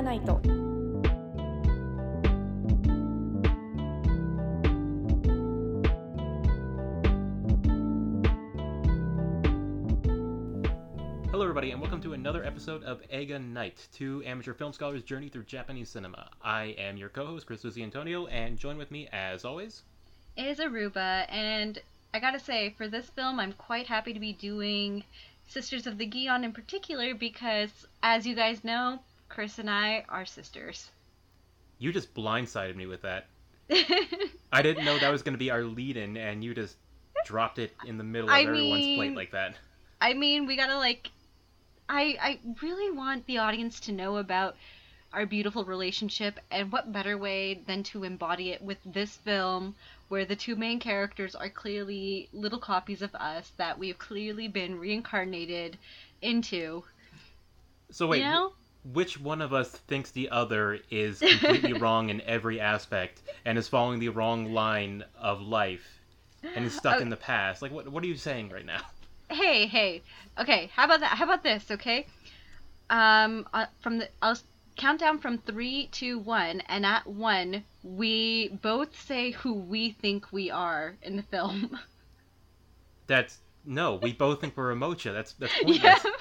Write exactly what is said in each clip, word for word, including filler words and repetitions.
画ナイト。 Hello everybody and welcome to another episode of Eiga Night, two amateur film scholars' journey through Japanese cinema. I am your co-host, Chris Lucy Antonio, and join with me, as always, is Aruba, and I gotta say, for this film, I'm quite happy to be doing Sisters of the Gion in particular because, as you guys know, Chris and I are sisters. You just blindsided me with that. I didn't know that was going to be our lead-in, and you just dropped it in the middle of I everyone's mean, plate like that. I mean, we gotta, like... I, I really want the audience to know about our beautiful relationship, and what better way than to embody it with this film, where the two main characters are clearly little copies of us that we've clearly been reincarnated into. So wait, you know? which one of us thinks the other is completely wrong in every aspect, and is following the wrong line of life, and is stuck Oh. in the past? Like, what, what are you saying right now? Hey, hey. Okay, how about that? How about this, okay? Um, uh, from the... I'll count down from three to one, and at one, we both say who we think we are in the film. That's... No, we both think we're Omocha. That's, that's Yeah. pointless.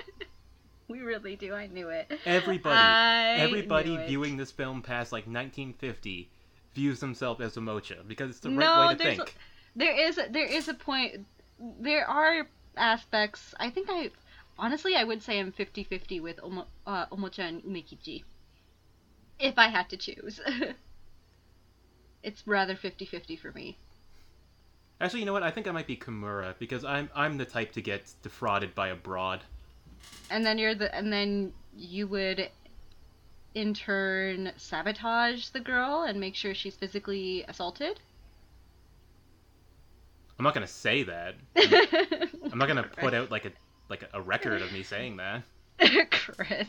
We really do. I knew it. Everybody, I everybody knew it. viewing this film past like nineteen fifty views themselves as Omocha because it's the right No, way to there's think. A, there is there is a point. There are aspects. I think I honestly I would say I'm fifty-fifty with Omo, uh, Omocha and Umekichi. If I had to choose. It's rather fifty-fifty for me. Actually, you know what? I think I might be Kimura because I'm I'm the type to get defrauded by a broad. And then you're the and then you would in turn sabotage the girl and make sure she's physically assaulted. I'm not gonna say that. I'm, I'm not gonna put out like a like a record of me saying that. Chris.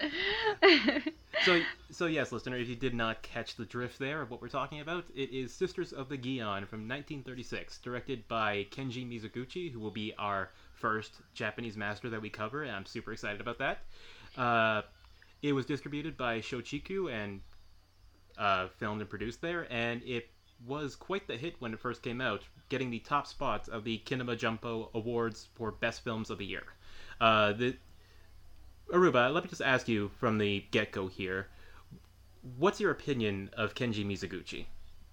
So so yes, listener, if you did not catch the drift there of what we're talking about, it is Sisters of the Gion from nineteen thirty-six, directed by Kenji Mizoguchi, who will be our first Japanese master that we cover, and I'm super excited about that. Uh, it was distributed by Shochiku and uh, filmed and produced there, and it was quite the hit when it first came out, getting the top spots of the Kinema Jumpo Awards for Best Films of the Year. Uh, the Aruba, let me just ask you from the get-go here, what's your opinion of Kenji Mizoguchi?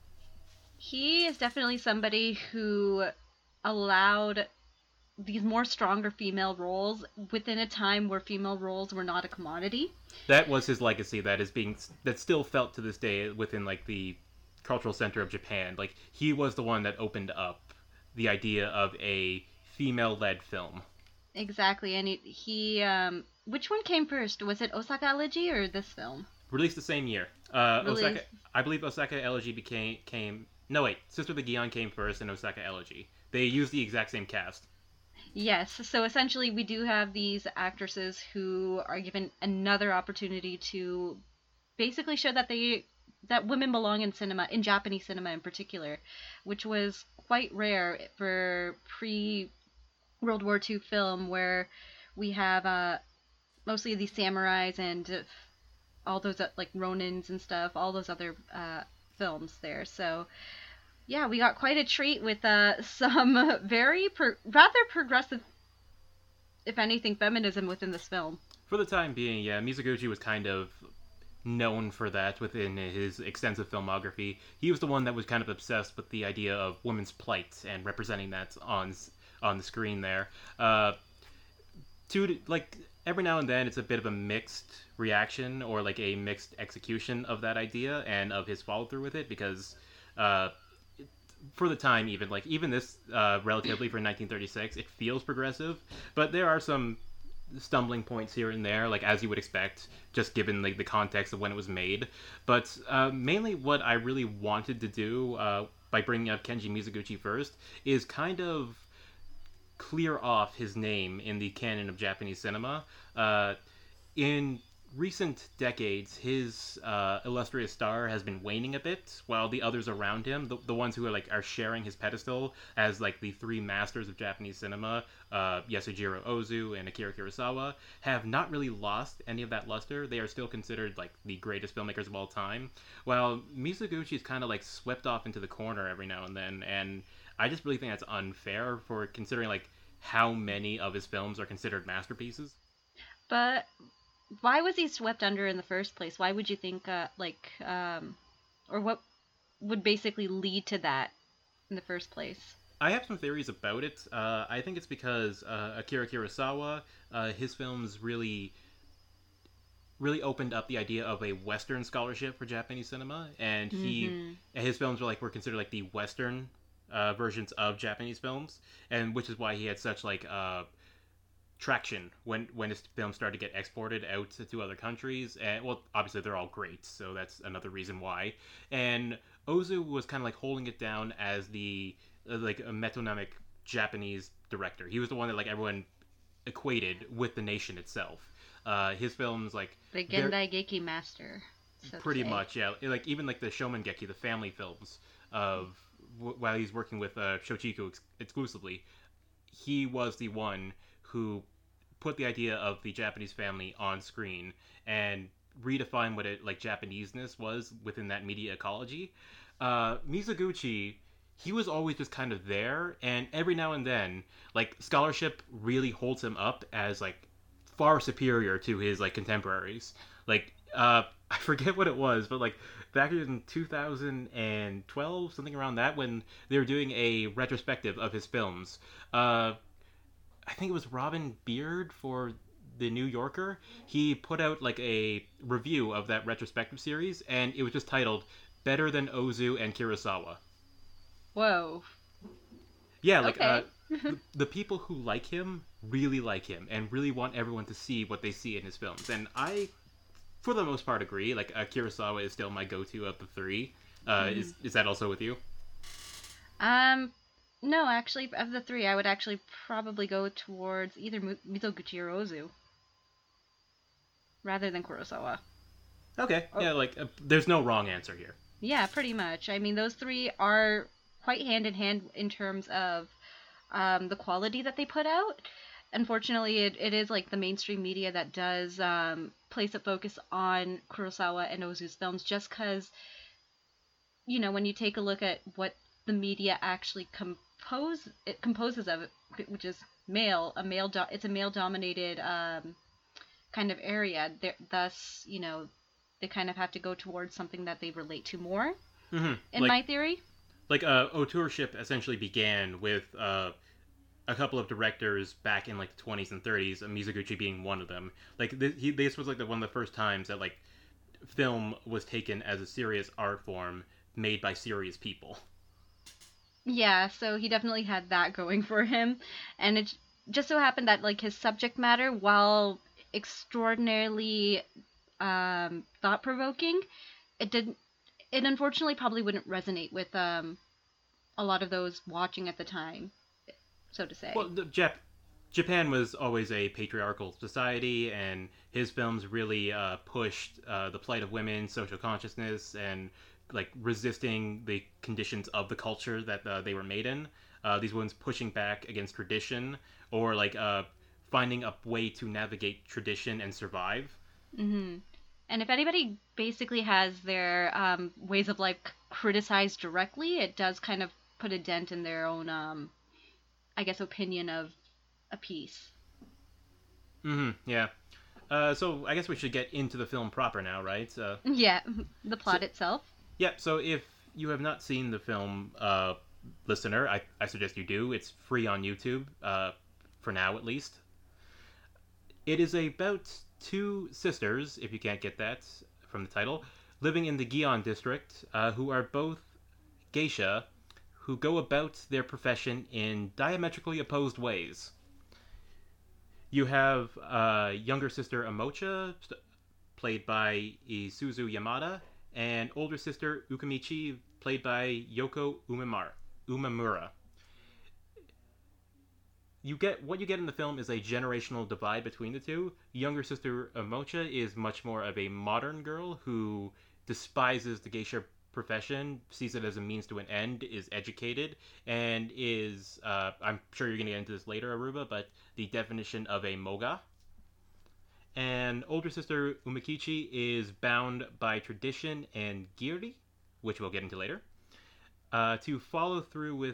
He is definitely somebody who allowed these more stronger female roles within a time where female roles were not a commodity. That was his legacy that is being that still felt to this day within like the cultural center of Japan. Like, he was the one that opened up the idea of a female-led film. Exactly, and he, he um which one came first? Was it Osaka Elegy or this film? Released the same year. Uh, Released- Osaka, I believe Osaka Elegy became came. No wait, Sister of the Gion came first, and Osaka Elegy. They used the exact same cast. Yes, so essentially we do have these actresses who are given another opportunity to basically show that they that women belong in cinema, in Japanese cinema in particular, which was quite rare for pre-World War Two film, where we have uh, mostly these samurais and uh, all those uh, like Ronins and stuff, all those other uh, films there. So yeah, we got quite a treat with uh, some very pro- rather progressive, if anything, feminism within this film. For the time being, yeah, Mizoguchi was kind of known for that within his extensive filmography. He was the one that was kind of obsessed with the idea of women's plight and representing that on on the screen there. Uh, to like every now and then, it's a bit of a mixed reaction or like a mixed execution of that idea and of his follow through with it, because uh, for the time, even like even this uh, relatively for nineteen thirty-six, it feels progressive, but there are some stumbling points here and there, like as you would expect, just given like the context of when it was made. But uh, mainly what I really wanted to do uh, by bringing up Kenji Mizoguchi first is kind of clear off his name in the canon of Japanese cinema. Uh, in recent decades, his uh, illustrious star has been waning a bit, while the others around him, the, the ones who are like are sharing his pedestal as like the three masters of Japanese cinema, uh, Yasujiro Ozu and Akira Kurosawa, have not really lost any of that luster. They are still considered like the greatest filmmakers of all time, while Mizoguchi is kind of like swept off into the corner every now and then, and I just really think that's unfair for considering like how many of his films are considered masterpieces. But why was he swept under in the first place? Why would you think, uh, like, um, or what would basically lead to that in the first place? I have some theories about it. Uh, I think it's because uh, Akira Kurosawa, uh, his films really, really opened up the idea of a Western scholarship for Japanese cinema, and he, Mm-hmm. his films were like were considered like the Western uh, versions of Japanese films, and which is why he had such like uh, traction when when his films started to get exported out to, to other countries. And well, obviously they're all great, so that's another reason why. And Ozu was kind of like holding it down as the uh, like a metonymic Japanese director. He was the one that like everyone equated with the nation itself. Uh, his films like The they're Gendai Geki master, so to pretty say. much, yeah, like even like the Shomengeki, the family films of w- while he's working with uh, Shochiku ex- exclusively, he was the one who put the idea of the Japanese family on screen and redefine what it like Japaneseness was within that media ecology. Uh, Mizoguchi, he was always just kind of there, and every now and then, like scholarship really holds him up as like far superior to his like contemporaries. Like uh, I forget what it was, but like back in two thousand twelve, something around that, when they were doing a retrospective of his films. Uh, I think it was Robin Beard for the New Yorker. He put out like a review of that retrospective series, and it was just titled "Better Than Ozu and Kurosawa." Whoa. Yeah, like uh, Okay. the, the people who like him really like him and really want everyone to see what they see in his films, and I, for the most part, agree. Like uh, Kurosawa is still my go-to of the three. Uh, Mhm. is is that also with you? Um, no, actually, of the three, I would actually probably go towards either Mu- Mizoguchi or Ozu rather than Kurosawa. Okay, Oh, yeah, like uh, there's no wrong answer here. yeah, pretty much. I mean, those three are quite hand in hand in terms of um, the quality that they put out. Unfortunately, it, it is like the mainstream media that does um, place a focus on Kurosawa and Ozu's films just because, you know, when you take a look at what the media actually compose it composes of, it, which is male, a male, do- it's a male dominated um, kind of area. There, thus, you know, they kind of have to go towards something that they relate to more, Hmm. in Like my theory. like uh, auteurship essentially began with uh, a couple of directors back in like the twenties and thirties, and Mizoguchi being one of them. Like th- he, this was like the, one of the first times that like film was taken as a serious art form made by serious people. Yeah, so he definitely had that going for him, and it just so happened that like his subject matter, while extraordinarily um, thought provoking, it didn't. It unfortunately probably wouldn't resonate with um, a lot of those watching at the time, so to Well, say. the Jap- Japan was always a patriarchal society, and his films really uh, pushed uh, the plight of women, social consciousness, and like resisting the conditions of the culture that uh, they were made in. Uh, these ones pushing back against tradition, or like uh, finding a way to navigate tradition and survive. Hmm. And if anybody basically has their um, ways of life c- criticized directly, it does kind of put a dent in their own, um, I guess, opinion of a piece. Hmm. Yeah. Uh, so I guess we should get into the film proper now, right? Uh, Yeah, the so plot itself. yeah. So if you have not seen the film, uh, listener, I, I suggest you do. It's free on YouTube, uh, for now at least. It is about two sisters, if you can't get that from the title, living in the Gion district, uh, who are both geisha, who go about their profession in diametrically opposed ways. You have uh, younger sister Amocha, played by Isuzu Yamada, and older sister Ukamichi, played by Yoko Umemura. Umemura. you get what you get in the film is a generational divide between the two. Younger sister Omocha is much more of a modern girl who despises the geisha profession, sees it as a means to an end, is educated, and is uh, I'm sure you're gonna get into this later, Aruba, but the definition of a moga. And older sister Umakichi is bound by tradition and giri, which we'll get into later, uh, to follow through with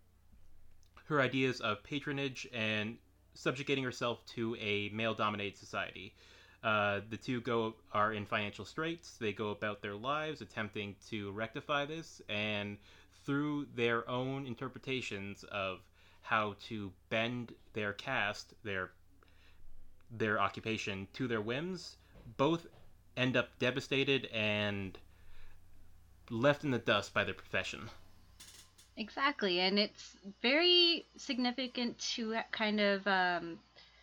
her ideas of patronage and subjugating herself to a male-dominated society. Uh, the two go are in financial straits. They go about their lives attempting to rectify this, and through their own interpretations of how to bend their caste, their their occupation to their whims, both end up devastated and left in the dust by their profession. Exactly, and it's very significant to kind of um,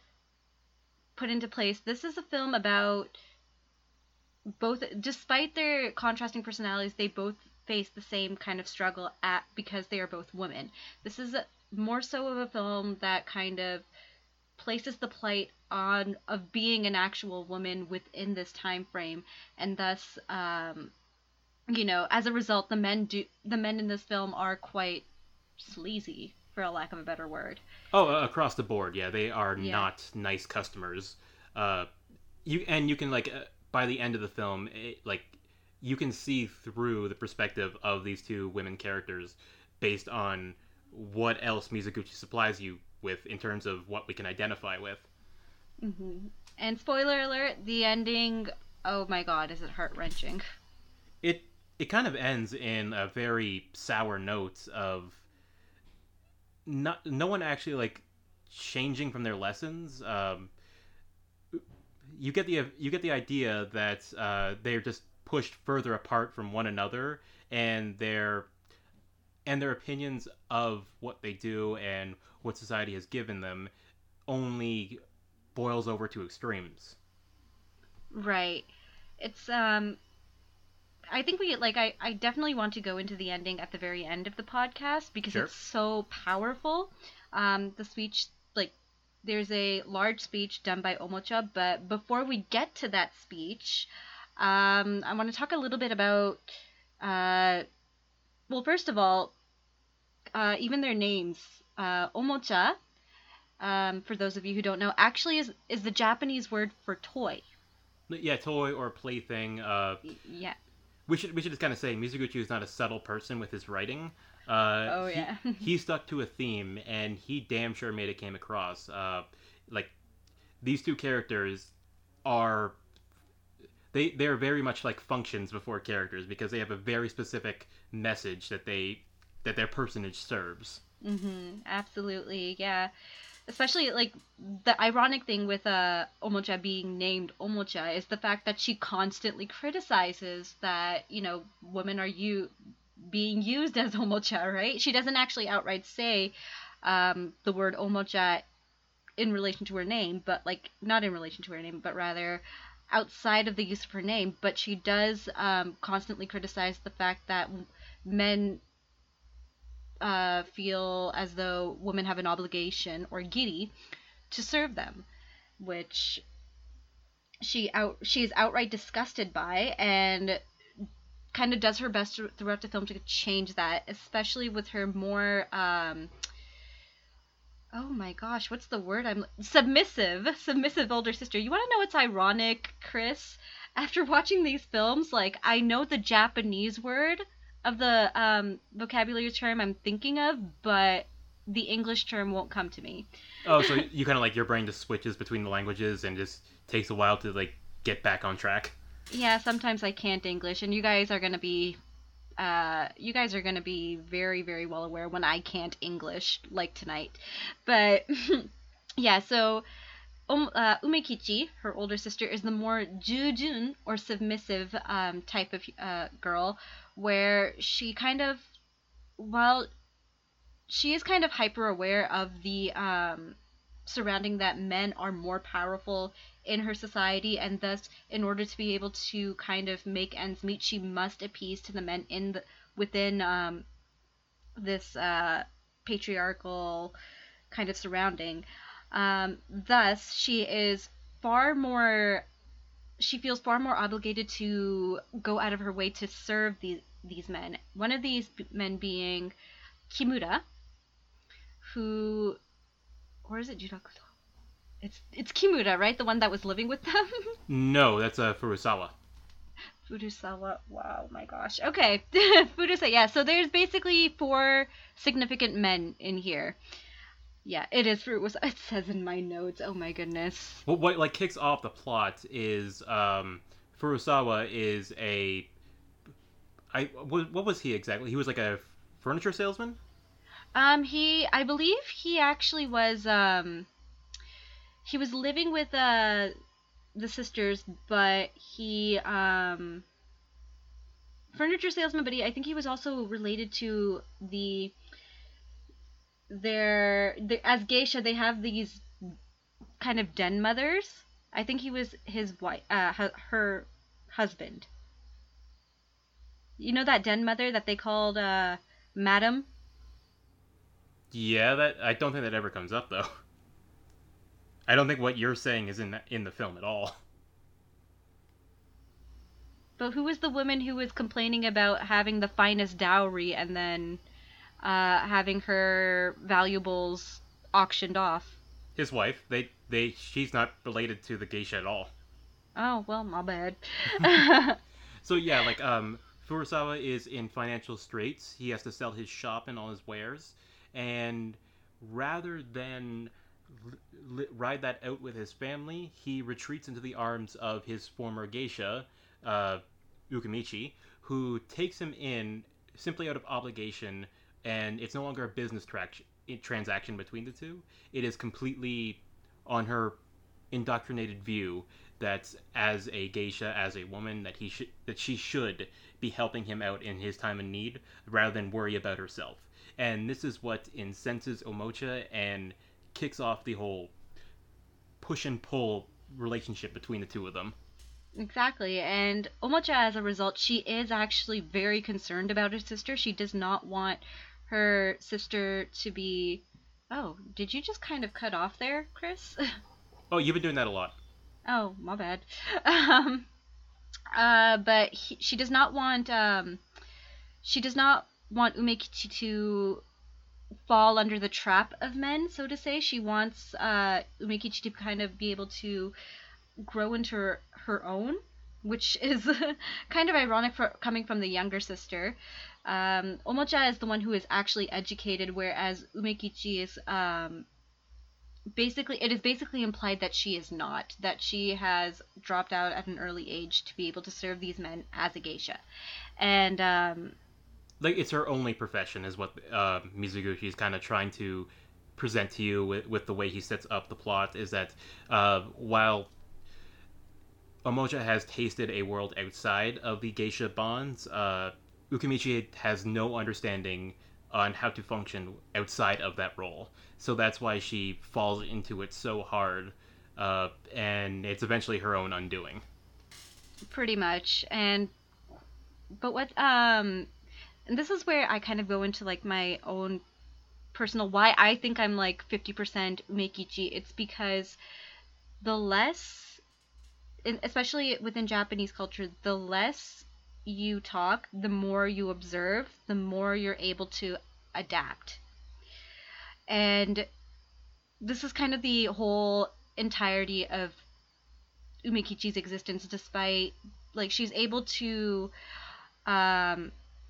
put into place. This is a film about both, despite their contrasting personalities, they both face the same kind of struggle at because they are both women. This is a, more so of a film that kind of places the plight on of being an actual woman within this time frame, and thus um, you know, as a result, the men do the men in this film are quite sleazy, for a lack of a better word. Oh, uh, across the board, yeah, they are Yeah. not nice customers. Uh, you and you can like uh, by the end of the film, it, like you can see through the perspective of these two women characters based on what else Mizoguchi supplies you with in terms of what we can identify with. hmm And spoiler alert: the ending. Oh my God, is it heart wrenching? It it kind of ends in a very sour note of not no one actually like changing from their lessons. Um, you get the you get the idea that uh, they're just pushed further apart from one another, and their and their opinions of what they do and what society has given them only boils over to extremes. Right. It's um I think we like I I definitely want to go into the ending at the very end of the podcast because Sure. it's so powerful. Um the speech, like, there's a large speech done by Omocha, but before we get to that speech, um I want to talk a little bit about uh well, first of all, uh even their names. Uh Omocha, um for those of you who don't know, actually is is the Japanese word for toy. Yeah, toy or plaything. Uh, Y- yeah. we should we should just kind of say Mizuguchi is not a subtle person with his writing. Uh, Oh he yeah. he stuck to a theme, and he damn sure made it came across. Uh, like these two characters are they they're very much like functions before characters because they have a very specific message that they that their personage serves. Mhm. Absolutely. Yeah. Especially like the ironic thing with uh Omocha being named Omocha is the fact that she constantly criticizes that, you know, women are you being used as Omocha, right? She doesn't actually outright say um the word Omocha in relation to her name, but like not in relation to her name, but rather outside of the use of her name, but she does um constantly criticize the fact that men uh, feel as though women have an obligation or giri to serve them, which she out she is outright disgusted by and kind of does her best to, throughout the film to change that, especially with her more um oh my gosh, what's the word? I'm submissive, submissive older sister. You want to know what's ironic, Chris? After watching these films, like I know the Japanese word of the um, vocabulary term I'm thinking of, but the English term won't come to me. Oh, so you kind of like your brain just switches between the languages and just takes a while to like get back on track. Yeah, sometimes I can't English, and you guys are gonna be, uh, you guys are gonna be very, very well aware when I can't English, like tonight. But yeah, so Um, uh, Umekichi, her older sister, is the more jujun or submissive um, type of uh, girl, where she kind of, while she is kind of hyper aware of the um, surrounding that men are more powerful in her society, and thus, in order to be able to kind of make ends meet, she must appease to the men in the within um, this uh, patriarchal kind of surrounding. Um, thus, she is far more. She feels far more obligated to go out of her way to serve these these men. One of these men being Kimura, who, or is it Jirakuto? It's it's Kimura, right? The one that was living with them. No, that's uh, Furusawa. Furusawa. Wow, my gosh. Okay, Furusawa. Yeah. So there's basically four significant men in here. Yeah, it is Furusawa. It says in my notes. Oh my goodness. What, what like kicks off the plot is um, Furusawa is a I what, what was he exactly? He was like a furniture salesman. Um, he, I believe he actually was. Um, he was living with uh the sisters, but he um furniture salesman. But he, I think he was also related to the their, their as geisha. They have these kind of den mothers. I think he was his wife, uh, her husband. You know that den mother that they called uh, Madam? Yeah, that I don't think that ever comes up though. I don't think what you're saying is in the, in the film at all. But who was the woman who was complaining about having the finest dowry and then uh, having her valuables auctioned off? His wife. They they she's not related to the geisha at all. Oh, well, my bad. So yeah, like um Furusawa is in financial straits. He has to sell his shop and all his wares, and rather than li- ride that out with his family, he retreats into the arms of his former geisha, uh, Ukamichi, who takes him in simply out of obligation, and it's no longer a business tra- transaction between the two. It is completely on her indoctrinated view that as a geisha, as a woman, that he should that she should be helping him out in his time of need rather than worry about herself. And this is what incenses Omocha and kicks off the whole push and pull relationship between the two of them. Exactly. And Omocha, as a result, she is actually very concerned about her sister. She does not want her sister to be. Oh, did you just kind of cut off there, Chris? Oh, you've been doing that a lot. Oh, my bad. Um, uh, but he, she does not want um, she does not want Umekichi to fall under the trap of men, so to say. She wants uh, Umekichi to kind of be able to grow into her, her own, which is kind of ironic for coming from the younger sister. Um, Omocha is the one who is actually educated, whereas Umekichi is um, basically it is basically implied that she is not, that she has dropped out at an early age to be able to serve these men as a geisha, and um, like it's her only profession is what uh, Mizuguchi is kind of trying to present to you with, with the way he sets up the plot is that uh, while Omocha has tasted a world outside of the geisha bonds, uh, Ukamichi has no understanding on how to function outside of that role. So that's why she falls into it so hard, uh, and it's eventually her own undoing. pretty much. And but what um and this is where I kind of go into like my own personal why I think I'm like fifty percent Umekichi. It's because the less, especially within Japanese culture, the less you talk, the more you observe, the more you're able to adapt. And this is kind of the whole entirety of Umekichi's existence, despite like she's able to um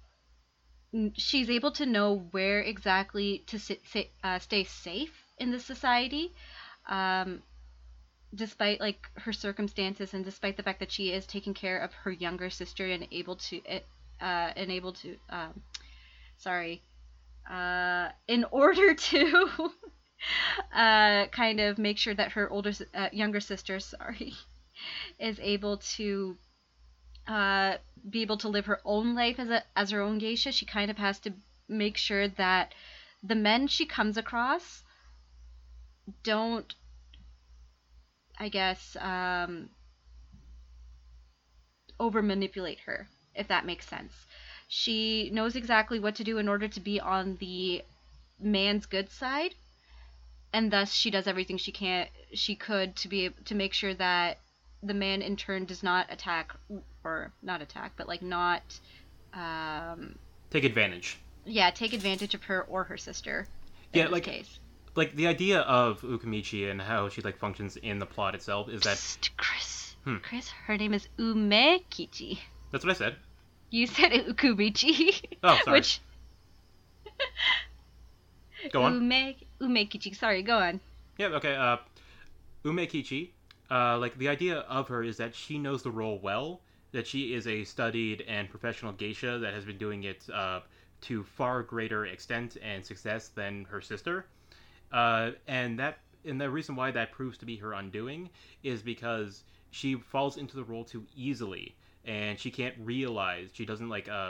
she's able to know where exactly to sit, sit, uh, stay safe in this society, um, despite like her circumstances and despite the fact that she is taking care of her younger sister and able to uh, and able to um, sorry uh, in order to uh, kind of make sure that her older uh, younger sister sorry is able to uh, be able to live her own life as a as her own geisha. She kind of has to make sure that the men she comes across don't, I guess, um, over manipulate her, if that makes sense. She knows exactly what to do in order to be on the man's good side, and thus she does everything she can she could to be to make sure that the man in turn does not attack, or not attack, but like not um Take advantage. yeah, take advantage of her or her sister in Yeah, this like case. like the idea of Ukamichi and how she like functions in the plot itself is that Psst, Chris. Hmm. Chris, her name is Umekichi. that's what I said. You said Ukumichi. Oh, sorry. Which Go on. Ume Umekichi. Sorry, go on. Yeah, okay. Uh, Umekichi, uh, like the idea of her is that she knows the role well, that she is a studied and professional geisha that has been doing it uh, to far greater extent and success than her sister. Uh, and that and the reason why that proves to be her undoing is because she falls into the role too easily, and she can't realize she doesn't like uh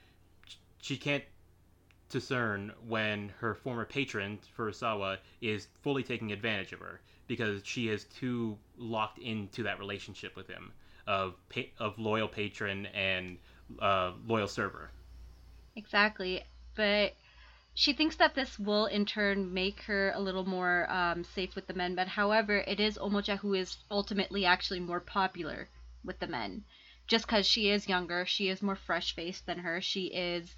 she can't discern when her former patron Furusawa is fully taking advantage of her because she is too locked into that relationship with him of pa- of loyal patron and uh, loyal server. Exactly. But she thinks that this will in turn make her a little more um, safe with the men. But however, it is Omocha who is ultimately actually more popular with the men. Just because she is younger, she is more fresh faced than her. She is,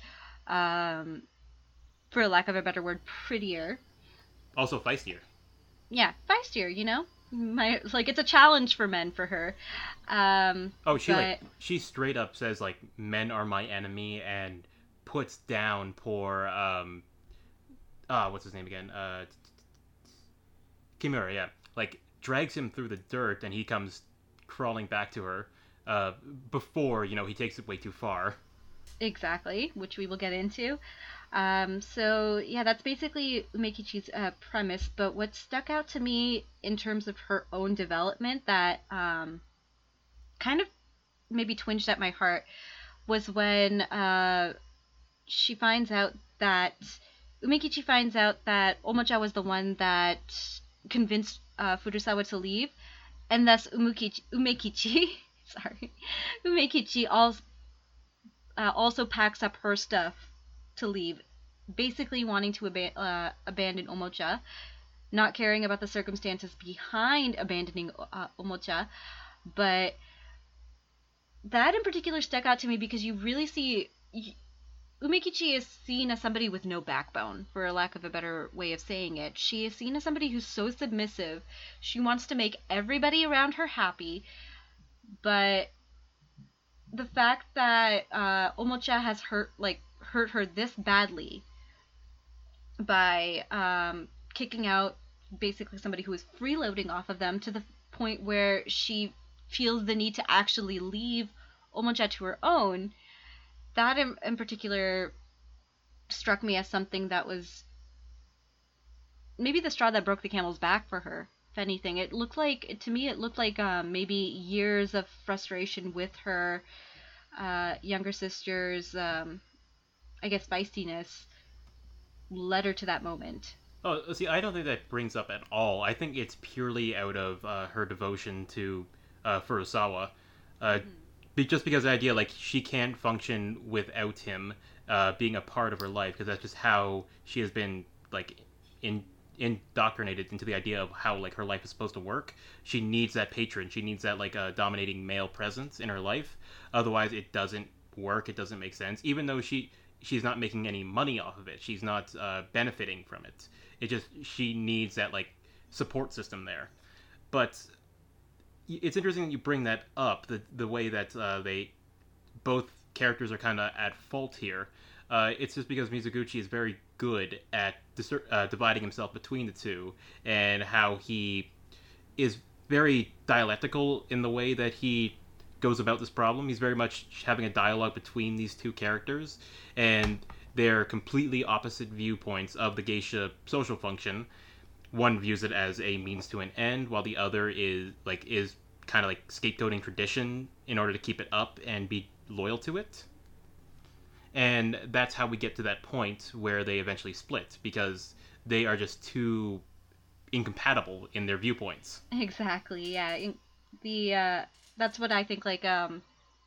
um, for lack of a better word, prettier. Also feistier. Yeah, feistier, you know? My, like, it's a challenge for men for her. Um, Oh, she but, like she straight up says like men are my enemy and puts down poor um ah what's his name again uh Kimura, yeah, like drags him through the dirt and he comes crawling back to her uh before you know he takes it way too far. exactly, which we will get into. Um, so yeah, that's basically Umekichi's uh, premise. But what stuck out to me in terms of her own development that um, kind of maybe twinged at my heart was when uh, she finds out that Umekichi finds out that Omocha was the one that convinced uh, Furusawa to leave, and thus Umukichi, Umekichi, sorry, Umekichi also uh, also packs up her stuff to leave, basically wanting to ab- uh, abandon Omocha, not caring about the circumstances behind abandoning uh, Omocha, but that in particular stuck out to me because you really see Umekichi is seen as somebody with no backbone, for a lack of a better way of saying it. She is seen as somebody who's so submissive. She wants to make everybody around her happy, but the fact that uh, Omocha has hurt like hurt her this badly by um, kicking out basically somebody who is freeloading off of them to the point where she feels the need to actually leave Omocha to her own. That in, in particular struck me as something that was maybe the straw that broke the camel's back for her. If anything, it looked like to me, it looked like um, maybe years of frustration with her uh, younger sister's, um, I guess, feistiness led her to that moment. Oh, see, I don't think that brings up at all. I think it's purely out of uh, her devotion to uh, Furusawa. Uh, Mm-hmm. be, just because the idea, like, she can't function without him uh, being a part of her life, because that's just how she has been, like, in indoctrinated into the idea of how, like, her life is supposed to work. She needs that patron. She needs that, like, uh, dominating male presence in her life. Otherwise, it doesn't work. It doesn't make sense. Even though she she's not making any money off of it. She's not uh, benefiting from it. It just she needs that like support system there. But it's interesting that you bring that up. The the way that uh, they both characters are kind of at fault here. Uh, it's just because Mizoguchi is very good at dis- uh, dividing himself between the two, and how he is very dialectical in the way that he goes about this problem. He's very much having a dialogue between these two characters, and they're completely opposite viewpoints of the geisha social function. One views it as a means to an end, while the other is like is kind of like scapegoating tradition in order to keep it up and be loyal to it. And that's how we get to that point where they eventually split because they are just too incompatible in their viewpoints. Exactly. Yeah. In- The uh, that's what I think. Like um,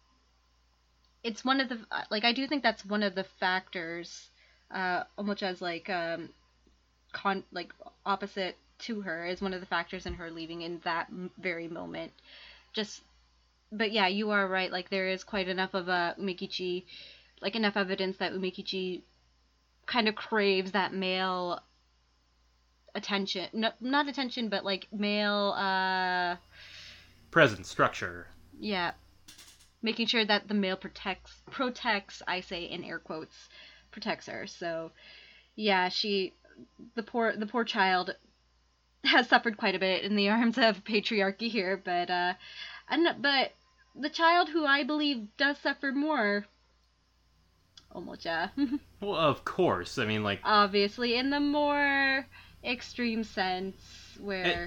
it's one of the like I do think that's one of the factors. Uh, Omocha's like um, con like opposite to her, is one of the factors in her leaving in that very moment. Just, but yeah, you are right. Like, there is quite enough of a Umekichi, like enough evidence that Umekichi kind of craves that male attention. No, not attention, but like male, uh, Present structure. yeah, making sure that the male protects, protects, I say in air quotes, protects her. So, yeah, she, the poor, the poor child has suffered quite a bit in the arms of patriarchy here, but, uh, and, but the child who I believe does suffer more, Omocha. Well, of course. I mean, like, Obviously, in the more extreme sense, where... It,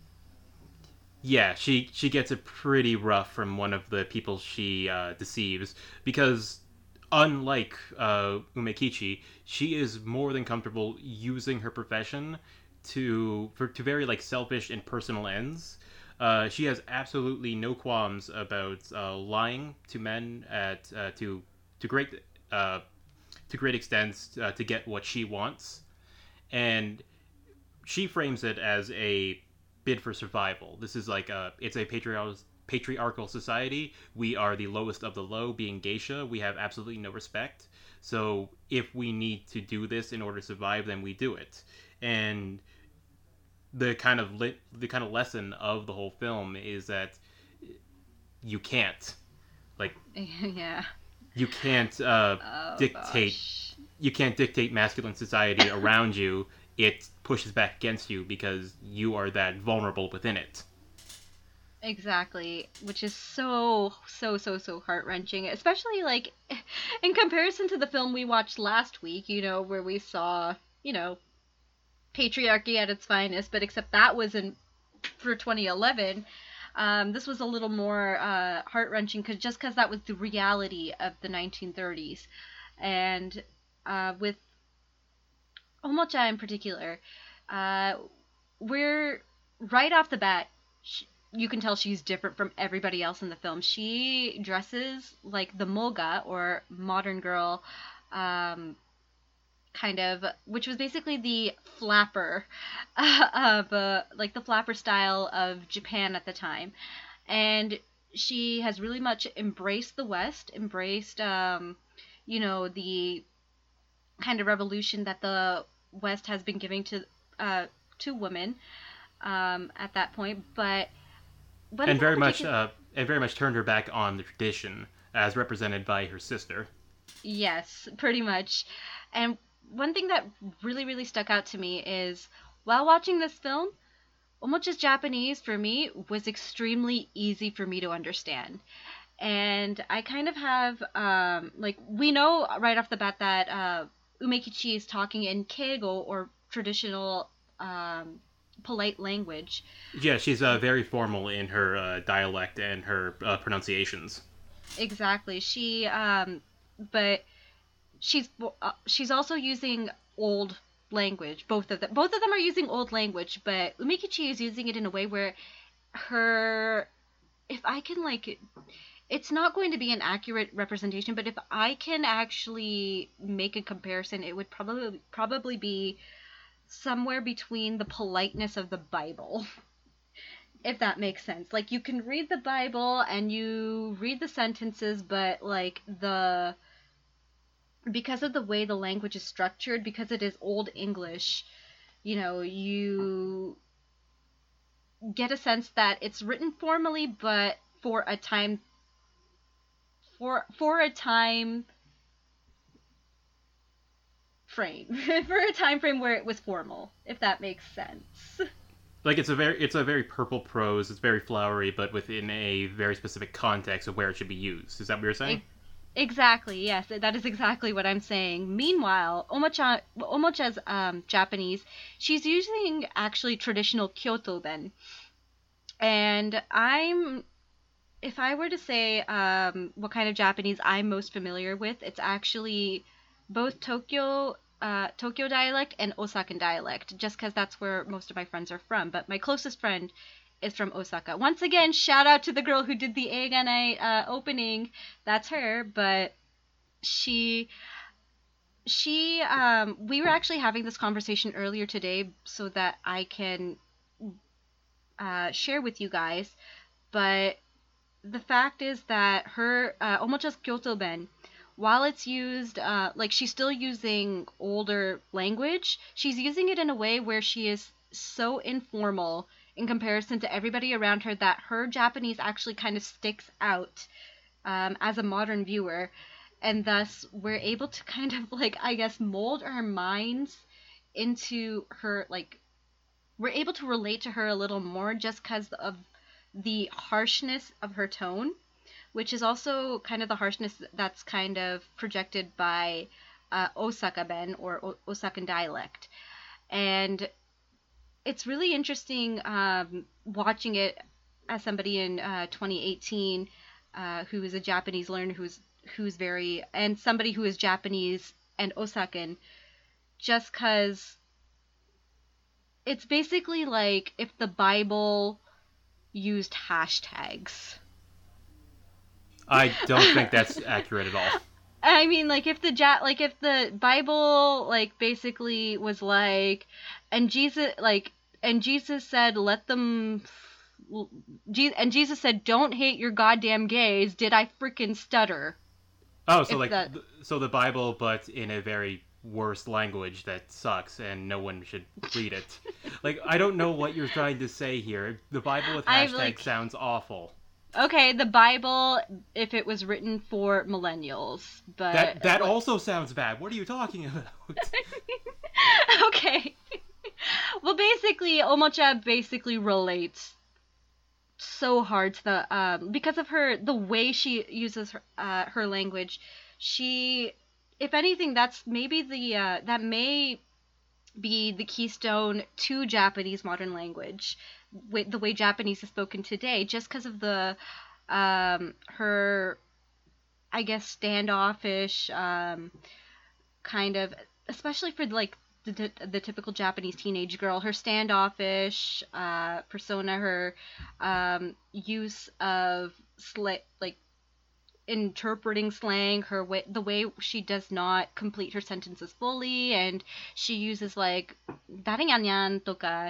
yeah, she she gets it pretty rough from one of the people she uh, deceives, because unlike uh, Umekichi, she is more than comfortable using her profession to for to very like selfish and personal ends. Uh, she has absolutely no qualms about uh, lying to men at uh, to to great uh, to great extents uh, to get what she wants, and she frames it as a bid for survival. This is like a it's a patriarchal patriarchal society. We are the lowest of the low, being geisha. We have absolutely no respect. So if we need to do this in order to survive, then we do it. And the kind of lit, the kind of lesson of the whole film is that you can't, like, yeah. you can't uh, Oh, dictate gosh. you can't dictate masculine society around you. It pushes back against you because you are that vulnerable within it. Exactly, which is so, so, so, so heart-wrenching, especially, like, in comparison to the film we watched last week, you know, where we saw, you know, patriarchy at its finest, but except that was in, for twenty eleven, um, this was a little more uh, heart-wrenching, cause, just because that was the reality of the nineteen thirties, and uh, with Omocha in particular, uh, we're, right off the bat, sh- you can tell she's different from everybody else in the film. She dresses like the moga, or modern girl, um, kind of, which was basically the flapper of, uh, like the flapper style of Japan at the time. And she has really much embraced the West, embraced, um, you know, the kind of revolution that the West has been giving to, uh, to women, um, at that point. But one And thing in very much, particular, uh, and very much turned her back on the tradition as represented by her sister. yes, pretty much. And one thing that really, really stuck out to me is while watching this film, Omocha's Japanese for me was extremely easy for me to understand. And I kind of have, um, like, we know right off the bat that uh, Umekichi is talking in Keigo, or traditional, um, polite language. Yeah, she's uh, very formal in her uh, dialect and her uh, pronunciations. Exactly. She, um, but she's uh, she's also using old language. Both of them, both of them are using old language, but Umekichi is using it in a way where her, if I can like, it's not going to be an accurate representation, but if I can actually make a comparison, it would probably probably be somewhere between the politeness of the Bible. If that makes sense. Like, you can read the Bible and you read the sentences, but like the, because of the way the language is structured, because it is Old English, you know, you get a sense that it's written formally, but for a time, for for a time frame, for a time frame where it was formal, if that makes sense. Like it's a very it's a very purple prose. It's very flowery, but within a very specific context of where it should be used. Is that what you're saying? E- Exactly, yes, that is exactly what I'm saying. Meanwhile, Omocha, Omocha's um, Japanese, she's using actually traditional Kyoto ben. And I'm, if I were to say um, what kind of Japanese I'm most familiar with, it's actually both Tokyo, uh, Tokyo dialect and Osakan dialect, just because that's where most of my friends are from. But my closest friend is from Osaka. Once again, shout out to the girl who did the Eiga Night uh, opening. That's her, but she she um we were actually having this conversation earlier today so that I can uh, share with you guys, but the fact is that her uh, Omocha's Kyoto Ben, while it's used uh, like she's still using older language, she's using it in a way where she is so informal in comparison to everybody around her that her Japanese actually kind of sticks out um, as a modern viewer, and thus we're able to kind of like I guess mold our minds into her, like we're able to relate to her a little more just because of the harshness of her tone, which is also kind of the harshness that's kind of projected by uh, Osaka Ben or o- Osakan dialect. And it's really interesting um, watching it as somebody in uh, twenty eighteen uh, who is a Japanese learner who's who's very and somebody who is Japanese and Osakan, just because it's basically like if the Bible used hashtags. I don't think that's accurate at all. I mean, like if the ja- like if the Bible like basically was like, and Jesus like, and Jesus said, "Let them," Je- and Jesus said, "Don't hate your goddamn gays." Did I freaking stutter? Oh, so If like, that, th- so the Bible, but in a very worse language that sucks and no one should read it. Like, I don't know what you're trying to say here. The Bible with I hashtag like, sounds awful. okay, the Bible if it was written for millennials, That but that like, also sounds bad. What are you talking about? okay. Well, basically, Omocha basically relates so hard to the um because of her the way she uses her, uh, her language. She, if anything, that's maybe the uh, that may be the keystone to Japanese modern language, with the way Japanese is spoken today, just because of the um her, I guess, standoffish um kind of, especially for like the, the typical Japanese teenage girl, her standoffish uh, persona, her um, use of sla- like interpreting slang, her way, the way she does not complete her sentences fully, and she uses like darenganyan toka,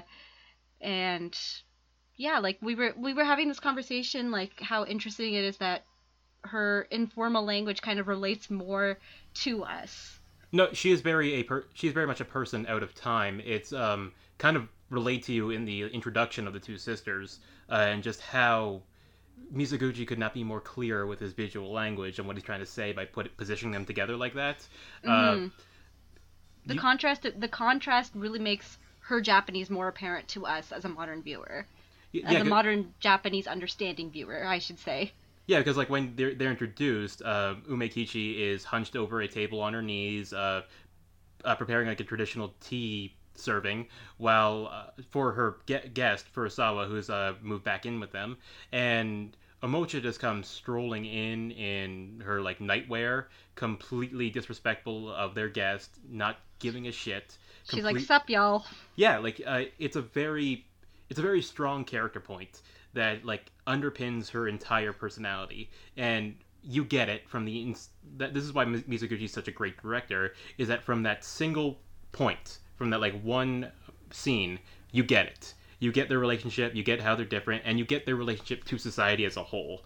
and yeah, like we were we were having this conversation, like how interesting it is that her informal language kind of relates more to us. No, she is very a per- she is very much a person out of time. It's um kind of relate to you in the introduction of the two sisters, uh, and just how Mizoguchi could not be more clear with his visual language and what he's trying to say by put positioning them together like that. Uh, Mm-hmm. The you, contrast the contrast really makes her Japanese more apparent to us as a modern viewer, as yeah, a modern Japanese understanding viewer, I should say. yeah, because like when they're they're introduced, uh, Umekichi is hunched over a table on her knees, uh, uh, preparing like a traditional tea serving, while uh, for her ge- guest Furusawa, who's uh, moved back in with them, and Omocha just comes strolling in in her like nightwear, completely disrespectful of their guest, not giving a shit. She's like, Complete, "Sup, y'all." yeah, like uh, it's a very it's a very strong character point that like underpins her entire personality, and you get it from the ins- that this is why Mizoguchi is such a great director, is that from that single point, from that like one scene, you get it. You get their relationship, you get how they're different, and you get their relationship to society as a whole.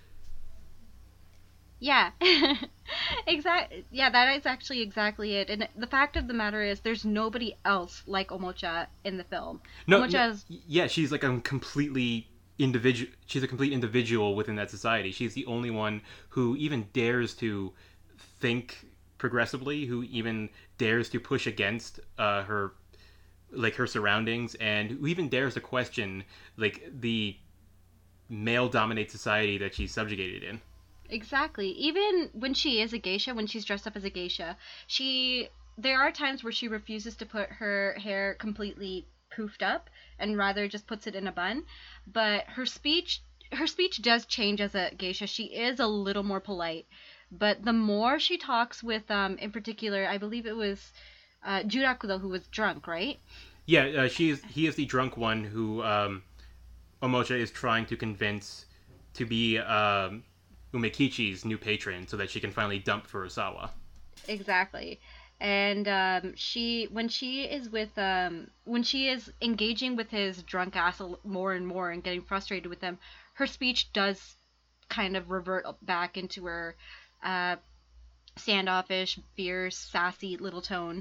Yeah. Exactly. Yeah, that is actually exactly it. And the fact of the matter is, there's nobody else like Omocha in the film. No, no, Omocha is yeah, she's like a completely individual. She's a complete individual within that society. She's the only one who even dares to think progressively, who even dares to push against uh, her like her surroundings, and who even dares to question like the male dominated society that she's subjugated in. exactly. Even when she is a geisha, when she's dressed up as a geisha, she there are times where she refuses to put her hair completely poofed up and rather just puts it in a bun. But her speech her speech does change as a geisha. She is a little more polite. But the more she talks with um in particular, I believe it was uh Jurakudo who was drunk, right? Yeah, uh, she is. He is the drunk one who um, Omocha is trying to convince to be um, Umekichi's new patron, so that she can finally dump Furusawa. Exactly. And um, she when she is with um, when she is engaging with his drunk ass a l- more and more and getting frustrated with him, her speech does kind of revert back into her uh, standoffish, fierce, sassy little tone.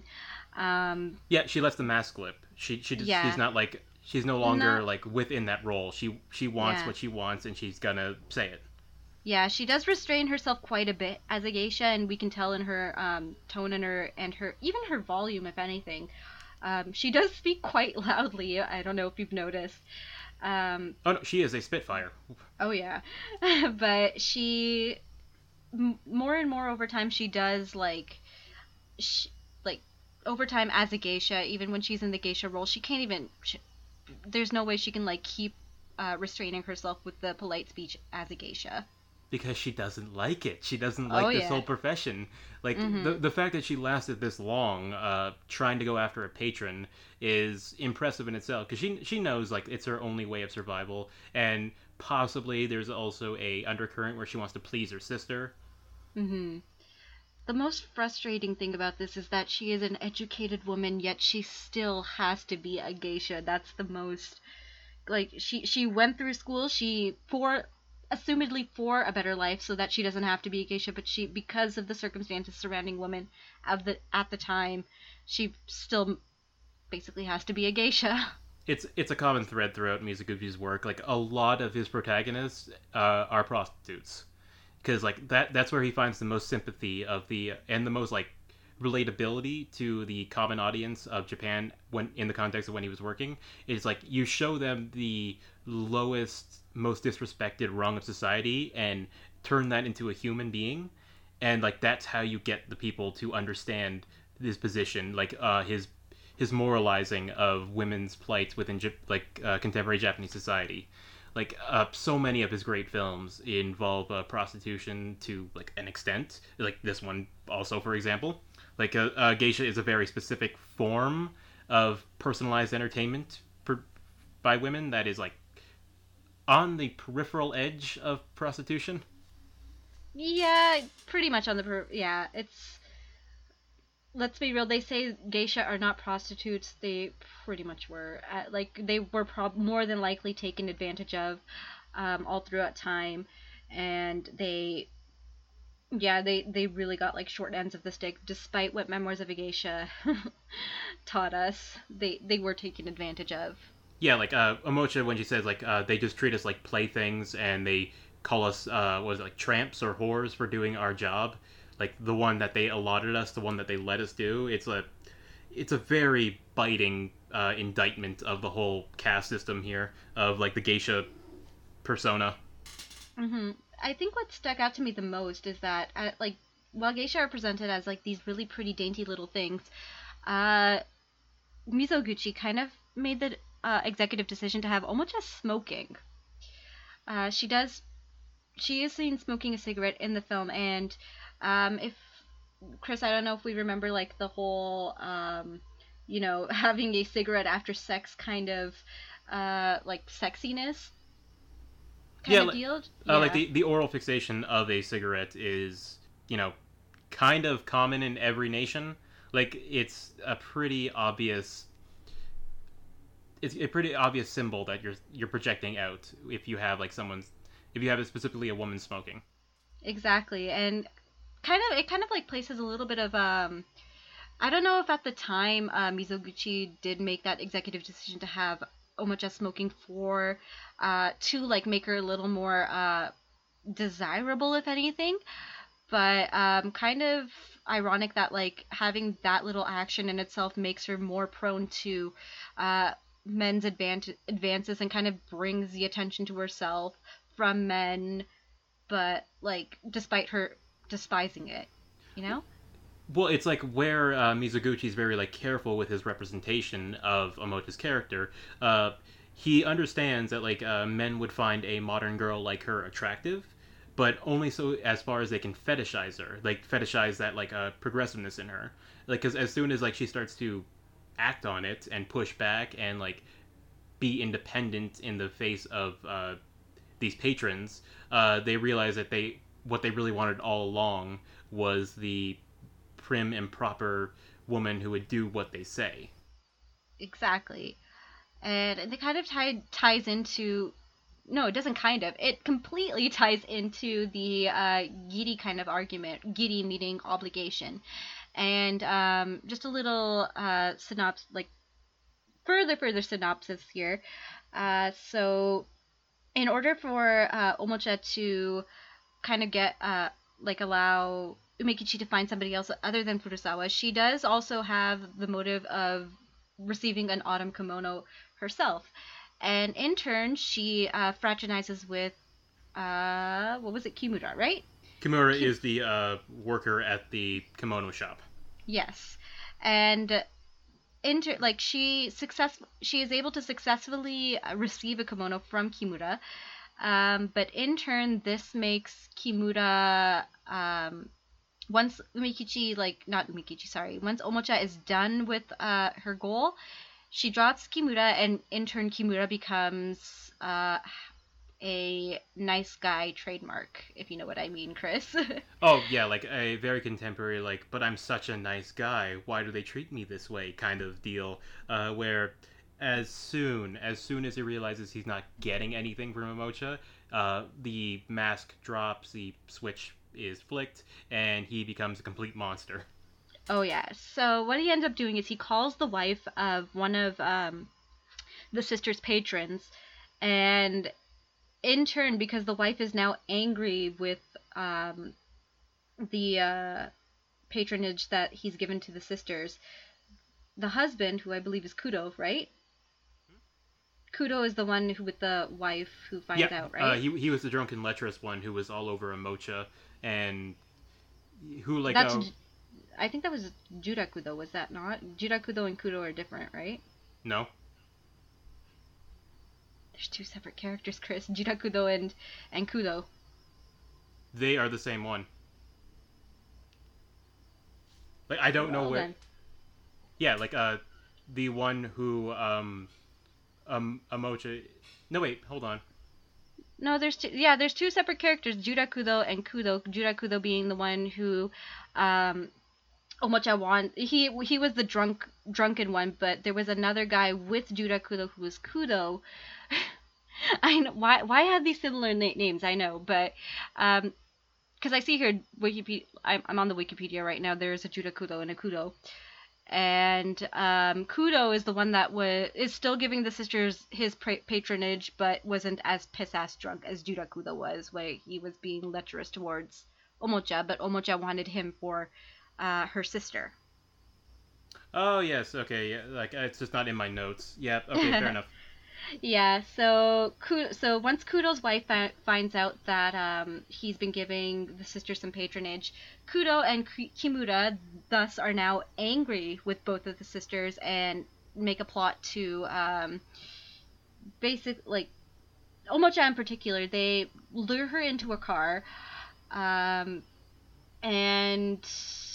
Um, Yeah, she lets the mask slip. She she just she's yeah, not like she's no longer not like within that role. She she wants yeah. what she wants and she's gonna say it. Yeah, she does restrain herself quite a bit as a geisha, and we can tell in her um, tone and her and her even her volume, if anything. Um, she does speak quite loudly. I don't know if you've noticed. Um, Oh no, she is a Spitfire. oh yeah, but she m- more and more over time she does like sh like over time as a geisha, even when she's in the geisha role, she can't even. She, there's no way she can like keep uh, restraining herself with the polite speech as a geisha. Because she doesn't like it. She doesn't Oh like this whole yeah. profession. Like the Mhm. the fact that she lasted this long, uh, trying to go after a patron, is impressive in itself. Because she she knows like it's her only way of survival, and possibly there's also a undercurrent where she wants to please her sister. Mhm. The most frustrating thing about this is that she is an educated woman, yet she still has to be a geisha. That's the most like she she went through school. She for assumedly for a better life, so that she doesn't have to be a geisha. But she, because of the circumstances surrounding women of the at the time, she still basically has to be a geisha. It's it's a common thread throughout Mizuguchi's work. Like a lot of his protagonists uh, are prostitutes, because like that that's where he finds the most sympathy of the and the most like relatability to the common audience of Japan when in the context of when he was working. Is like you show them the lowest, most disrespected rung of society and turn that into a human being, and like that's how you get the people to understand his position, like uh, his his moralizing of women's plight within like uh, contemporary Japanese society. Like uh, so many of his great films involve uh, prostitution to like an extent. Like this one also, for example, like a, a geisha is a very specific form of personalized entertainment for by women that is like on the peripheral edge of prostitution. Yeah, pretty much on the per- yeah. It's let's be real. They say geisha are not prostitutes. They pretty much were. Uh, like they were prob- more than likely taken advantage of um, all throughout time, and they yeah they they really got like short ends of the stick. Despite what Memoirs of a Geisha taught us, they they were taken advantage of. Yeah, like uh, Omocha when she says like uh, they just treat us like playthings and they call us uh, what is it, like tramps or whores for doing our job. Like the one that they allotted us, the one that they let us do. It's a it's a very biting uh, indictment of the whole caste system here of like the geisha persona. hmm I think what stuck out to me the most is that uh, like while geisha are presented as like these really pretty dainty little things, uh, Mizoguchi kind of made the uh, executive decision to have Omocha smoking. Uh, she does. She is seen smoking a cigarette in the film, and um, if Chris, I don't know if we remember like the whole, um, you know, having a cigarette after sex kind of, uh, like sexiness Yeah, kind of like, deal. uh, like Yeah, the the oral fixation of a cigarette is you know kind of common in every nation. Like it's a pretty obvious it's a pretty obvious symbol that you're you're projecting out if you have like someone's if you have it specifically a woman smoking. exactly, and kind of it kind of like places a little bit of um. I don't know if at the time uh, Mizoguchi did make that executive decision to have Omocha smoking for uh, to like make her a little more uh, desirable, if anything. But um, kind of ironic that like having that little action in itself makes her more prone to uh, men's advan- advances and kind of brings the attention to herself from men, but like despite her despising it, you know? Well, it's like where uh, Mizoguchi's very like careful with his representation of Omota's character. Uh, he understands that like uh, men would find a modern girl like her attractive, but only so as far as they can fetishize her, like fetishize that like uh, progressiveness in her. Like, because as soon as like she starts to act on it and push back and like be independent in the face of uh, these patrons, uh, they realize that they what they really wanted all along was the prim and proper woman who would do what they say. Exactly. And it kind of tie, ties into no, it doesn't kind of. It completely ties into the uh, giri kind of argument. Giri meaning obligation. And um, just a little uh, synopsis, like further, further synopsis here. Uh, so, in order for uh, Omocha to kind of get, uh, like, allow Umekichi to find somebody else other than Furusawa, she does also have the motive of receiving an autumn kimono herself. And in turn, she uh, fraternizes with, uh, what was it, Kimura, right? Kimura Ki- is the uh, worker at the kimono shop. Yes. And inter- like she success she is able to successfully receive a kimono from Kimura. Um, but in turn, this makes Kimura, um, once Umekichi, like, not Umekichi, sorry, once Omocha is done with uh, her goal, she drops Kimura, and in turn, Kimura becomes uh, a nice guy trademark, if you know what I mean, Chris. Oh, yeah, like a very contemporary, like, but I'm such a nice guy, why do they treat me this way kind of deal, uh, where as soon, as soon as he realizes he's not getting anything from Omocha, uh, the mask drops, the switch is flicked, and he becomes a complete monster. Oh, yeah. So what he ends up doing is he calls the wife of one of um, the sister's patrons, and in turn, because the wife is now angry with um, the uh, patronage that he's given to the sisters, the husband, who I believe is Kudo, right? Kudo is the one who with the wife who finds yeah, out, right? Uh, he he was the drunken lecherous one who was all over Omocha, and who like That's, uh, I think that was Jurakudo, was that not? Jurakudo and Kudo are different, right? No. There's two separate characters, Chris. Jurakudo and and Kudo. They are the same one. Like I don't well, know where. Then. Yeah, like uh, the one who um, um, Omocha. No wait, hold on. No, there's two. Yeah, there's two separate characters, Jurakudo and Kudo. Jurakudo being the one who, um, Omocha want. He he was the drunk drunken one, but there was another guy with Jurakudo who was Kudo. I know why why have these similar na- names. I know, but um, because I see here Wikipedia. I'm I'm on the Wikipedia right now. There's a Jurakudo and a Kudo. And um, Kudo is the one that was is still giving the sisters his pra- patronage, but wasn't as piss ass drunk as Jurakudo was, where he was being lecherous towards Omocha, but Omocha wanted him for uh, her sister. Oh yes, okay, yeah, like it's just not in my notes. Yeah, okay, fair enough. Yeah, so so once Kudo's wife fa- finds out that um, he's been giving the sisters some patronage, Kudo and K- Kimura thus are now angry with both of the sisters and make a plot to um, basic like Omocha in particular. They lure her into a car, um, and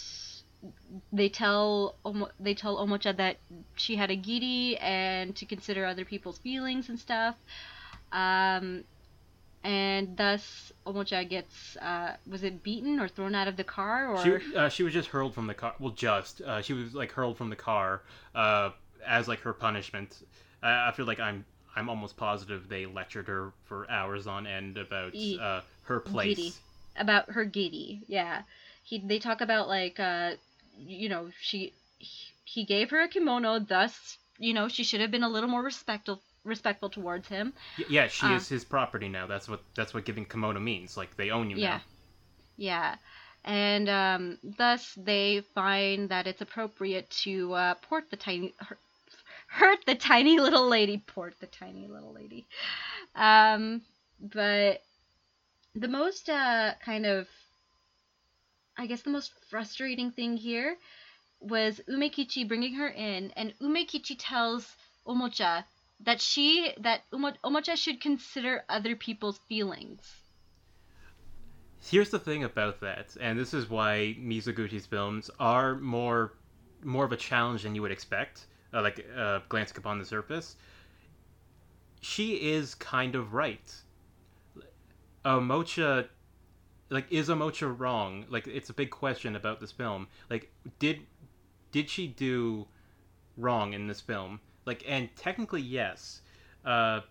they tell they tell Omocha that she had a giri and to consider other people's feelings and stuff. Um, and thus Omocha gets uh, was it beaten or thrown out of the car or she uh, she was just hurled from the car. Well, just uh, she was like hurled from the car uh, as like her punishment. Uh, I feel like I'm I'm almost positive they lectured her for hours on end about uh, her place. Giri. About her giri, yeah. He they talk about like uh, you know she he gave her a kimono, thus you know she should have been a little more respectful respectful towards him. Yeah, she uh, is his property now. That's what that's what giving kimono means. Like they own you yeah. now. Yeah. And um, thus they find that it's appropriate to uh, port the tiny hurt the tiny little lady. Port the tiny little lady. Um, but the most uh, kind of, I guess the most frustrating thing here was Umekichi bringing her in, and Umekichi tells Omocha that she that Umo, Omocha should consider other people's feelings. Here's the thing about that, and this is why Mizoguchi's films are more more of a challenge than you would expect. Uh, like uh, glancing upon the surface, she is kind of right. Omocha like is Omocha wrong? Like it's a big question about this film. Like did did she do wrong in this film? Like and technically yes. Uh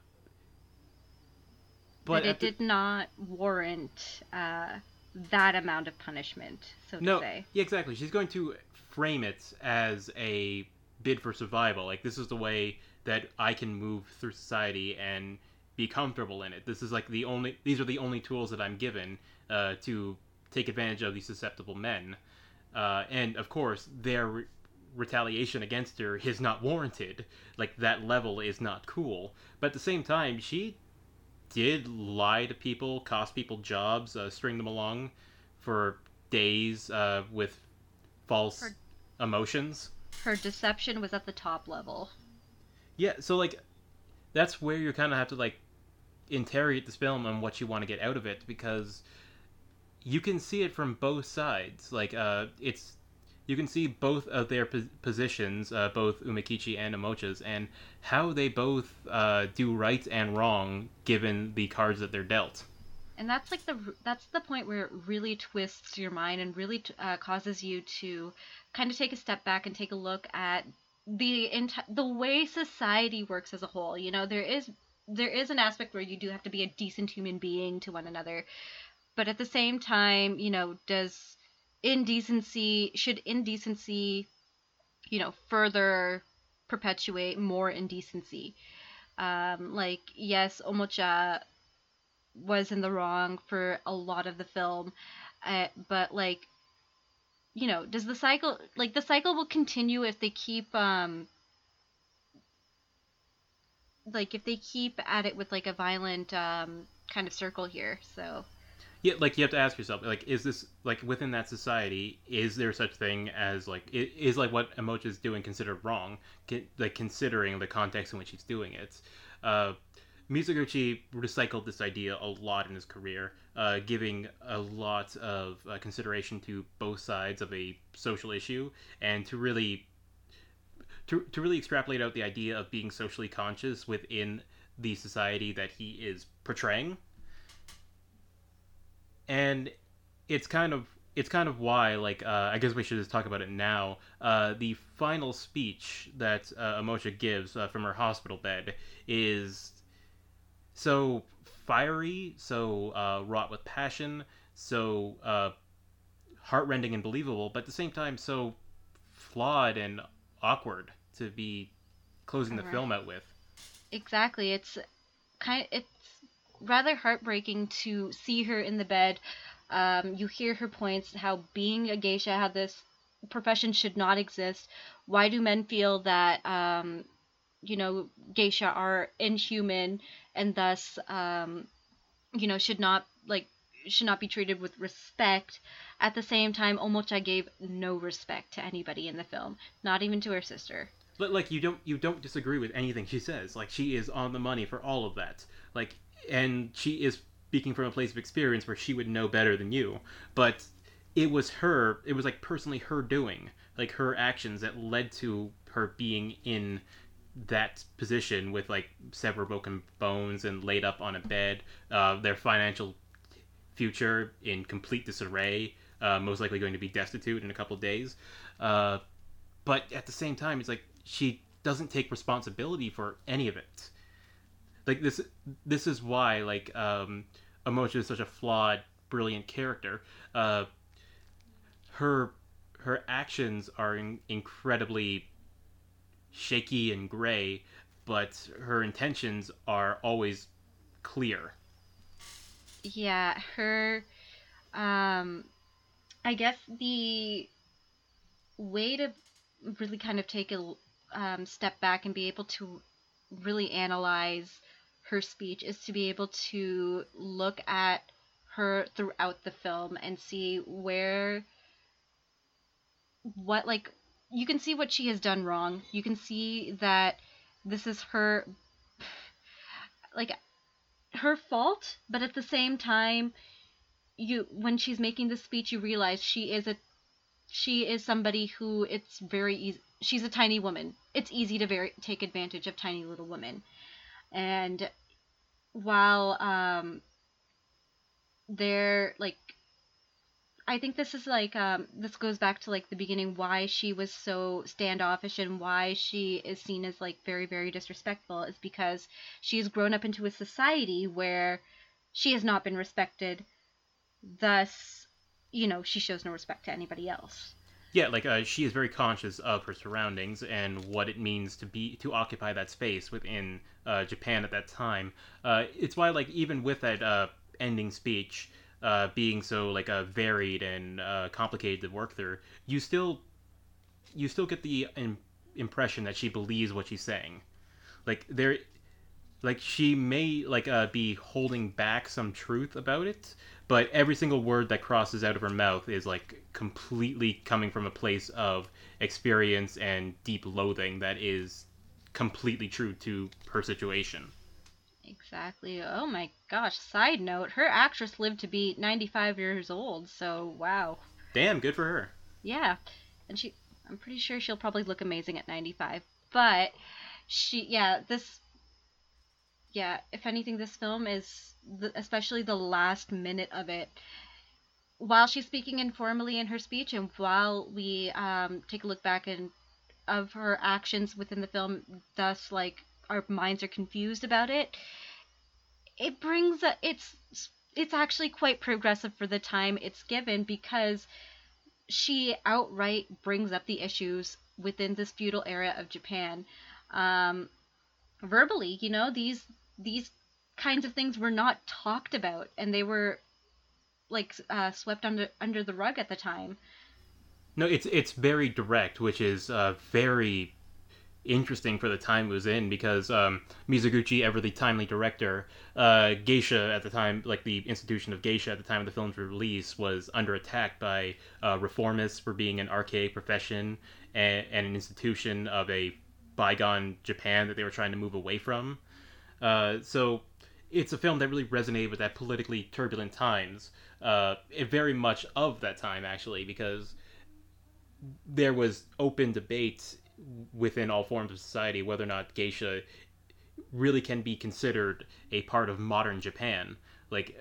but That it at the did not warrant uh, that amount of punishment, so to no, say. yeah, exactly. She's going to frame it as a bid for survival. Like this is the way that I can move through society and be comfortable in it. This is like the only these are the only tools that I'm given uh, to take advantage of these susceptible men. Uh, and of course, their re- retaliation against her is not warranted. Like that level is not cool. But at the same time, she did lie to people, cost people jobs, uh, string them along for days uh, with false Her, emotions. her deception was at the top level. Yeah, so like that's where you kind of have to like interrogate this film on what you want to get out of it because you can see it from both sides. Like uh, it's you can see both of their pos- positions, uh, both Umekichi and Omocha's, and how they both uh, do right and wrong given the cards that they're dealt. And that's like the that's the point where it really twists your mind and really uh, causes you to kind of take a step back and take a look at the enti- the way society works as a whole. You know, there is there is an aspect where you do have to be a decent human being to one another, but at the same time, you know, does indecency should indecency, you know, further perpetuate more indecency? Um, like yes, Omocha was in the wrong for a lot of the film, uh, but like you know, does the cycle like the cycle will continue if they keep um like if they keep at it with like a violent um kind of circle here. So Yeah, like you have to ask yourself, like, is this like within that society? Is there such thing as like i- is like what Emocha is doing considered wrong? Con- like considering the context in which he's doing it. Uh, Mizoguchi recycled this idea a lot in his career, uh, giving a lot of uh, consideration to both sides of a social issue, and to really to, to really extrapolate out the idea of being socially conscious within the society that he is portraying. And it's kind of it's kind of why like uh, I guess we should just talk about it now. Uh, the final speech that uh, Emosha gives uh, from her hospital bed is so fiery, so uh, wrought with passion, so uh, heartrending and believable, but at the same time so flawed and awkward to be closing the right. film out with. Exactly, it's kind it's rather heartbreaking to see her in the bed. Um, you hear her points how being a geisha, how this profession should not exist. Why do men feel that um, you know, geisha are inhuman and thus um, you know, should not like should not be treated with respect. At the same time, Omocha gave no respect to anybody in the film, not even to her sister. But like you don't you don't disagree with anything she says. Like she is on the money for all of that. Like and she is speaking from a place of experience where she would know better than you. But it was her it was like personally her doing, like her actions that led to her being in that position with like several broken bones and laid up on a bed, uh, their financial future in complete disarray, uh, most likely going to be destitute in a couple of days. Uh, but at the same time, it's like she doesn't take responsibility for any of it. Like this, this is why like um, Emoja is such a flawed, brilliant character. Uh, her her actions are in- incredibly shaky and gray, but her intentions are always clear. Yeah, her um I guess the way to really kind of take a um, step back and be able to really analyze her speech is to be able to look at her throughout the film and see where what like you can see what she has done wrong. You can see that this is her like her fault, but at the same time you when she's making the speech you realize she is a she is somebody who it's very easy. She's a tiny woman. It's easy to very take advantage of tiny little women. And while um, they're like I think this is like um this goes back to like the beginning, why she was so standoffish and why she is seen as like very very disrespectful is because she has grown up into a society where she has not been respected. Thus, you know, she shows no respect to anybody else. Yeah, like uh, she is very conscious of her surroundings and what it means to be to occupy that space within uh, Japan at that time. Uh, it's why, like, even with that uh, ending speech uh, being so like uh, varied and uh, complicated to work through, you still you still get the im- impression that she believes what she's saying. Like there, like she may like uh, be holding back some truth about it, but every single word that crosses out of her mouth is like completely coming from a place of experience and deep loathing that is completely true to her situation. Exactly. Oh my gosh. Side note, her actress lived to be ninety-five years old, so wow. Damn, good for her. Yeah. And she I'm pretty sure she'll probably look amazing at ninety-five. But she yeah, this yeah, if anything this film is the, especially the last minute of it, while she's speaking informally in her speech and while we um take a look back and of her actions within the film, thus like our minds are confused about it, it brings a, it's it's actually quite progressive for the time it's given, because she outright brings up the issues within this feudal era of Japan, um, verbally. You know, these these kinds of things were not talked about, and they were like uh, swept under under the rug at the time. No, it's it's very direct, which is uh, very interesting for the time it was in because um, Mizoguchi, ever the timely director, uh, Geisha at the time, like the institution of Geisha at the time of the film's release, was under attack by uh, reformists for being an archaic profession and, and an institution of a bygone Japan that they were trying to move away from. Uh, so it's a film that really resonated with that politically turbulent times. Uh, it very much of that time actually, because there was open debate within all forms of society whether or not geisha really can be considered a part of modern Japan. Like,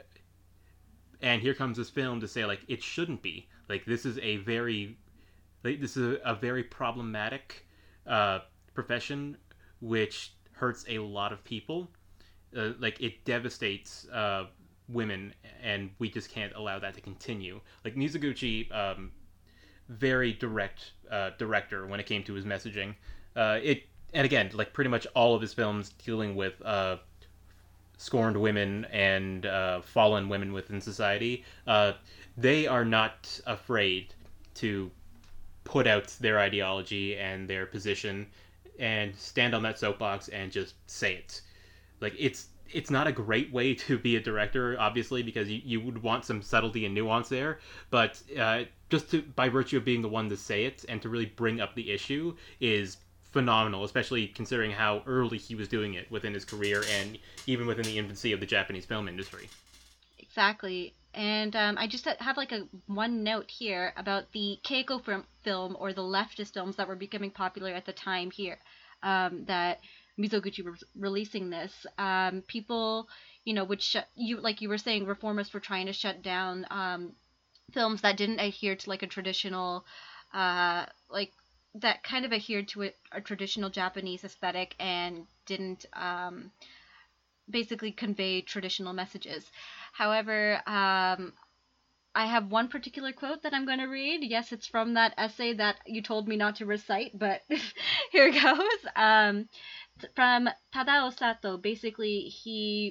and here comes this film to say like it shouldn't be. Like this is a very like, this is a, a very problematic uh, profession, which hurts a lot of people. Uh, like it devastates uh, women, and we just can't allow that to continue. Like Mizoguchi um, very direct uh, director when it came to his messaging. Uh, it and again, like pretty much all of his films dealing with uh, scorned women and uh, fallen women within society, uh, they are not afraid to put out their ideology and their position and stand on that soapbox and just say it. Like it's it's not a great way to be a director, obviously, because you, you would want some subtlety and nuance there. But uh, just to by virtue of being the one to say it and to really bring up the issue is phenomenal, especially considering how early he was doing it within his career and even within the infancy of the Japanese film industry. Exactly. And um, I just have like a one note here about the Keiko film, film or the leftist films that were becoming popular at the time here. Um, that Mizoguchi was releasing this. Um, people, you know, would shut you like you were saying, reformists were trying to shut down um, films that didn't adhere to like a traditional, uh, like that kind of adhered to a, a traditional Japanese aesthetic and didn't um, basically convey traditional messages. However, um, I have one particular quote that I'm going to read. Yes, it's from that essay that you told me not to recite, but here it goes. Um, from Tadao Sato. Basically, he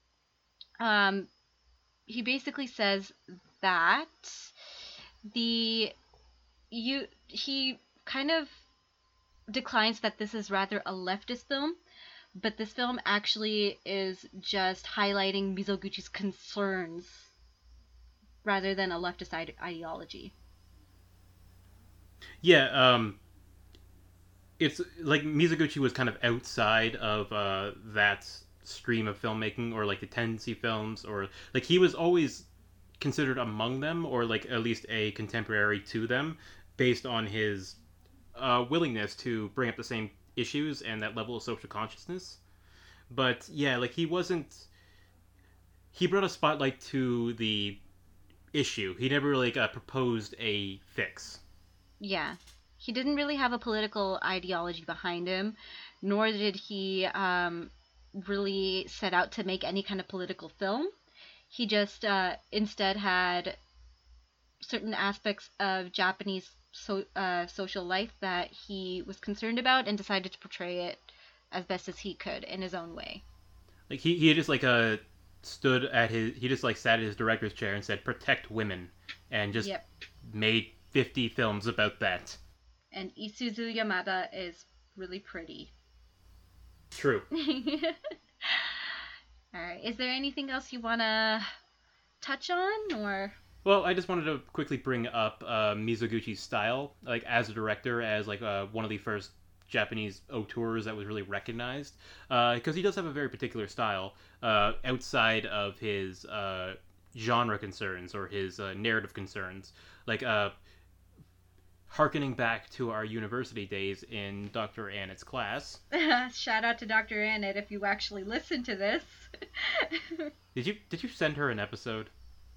um, he basically says that the you he kind of declines that this is rather a leftist film, but this film actually is just highlighting Mizoguchi's concerns rather than a leftist ide- ideology. Yeah, um, it's like Mizoguchi was kind of outside of uh, that stream of filmmaking or like the tendency films, or like he was always considered among them or like at least a contemporary to them based on his uh, willingness to bring up the same issues and that level of social consciousness. But yeah, like he wasn't. He brought a spotlight to the issue. He never really like, uh, proposed a fix. Yeah. He didn't really have a political ideology behind him, nor did he um, really set out to make any kind of political film. He just uh, instead had certain aspects of Japanese so, uh, social life that he was concerned about and decided to portray it as best as he could in his own way. Like he he just like uh stood at his he just like sat at his director's chair and said protect women, and just Yep. made fifty films about that. And Isuzu Yamada is really pretty. True. All right. Is there anything else you want to touch on, or? Well, I just wanted to quickly bring up uh, Mizoguchi's style, like as a director, as like uh, one of the first Japanese auteurs that was really recognized, because uh, he does have a very particular style uh, outside of his uh, genre concerns or his uh, narrative concerns. Like uh, harkening back to our university days in Doctor Annett's class. Shout out to Doctor Annette if you actually listen to this. Did you did you send her an episode?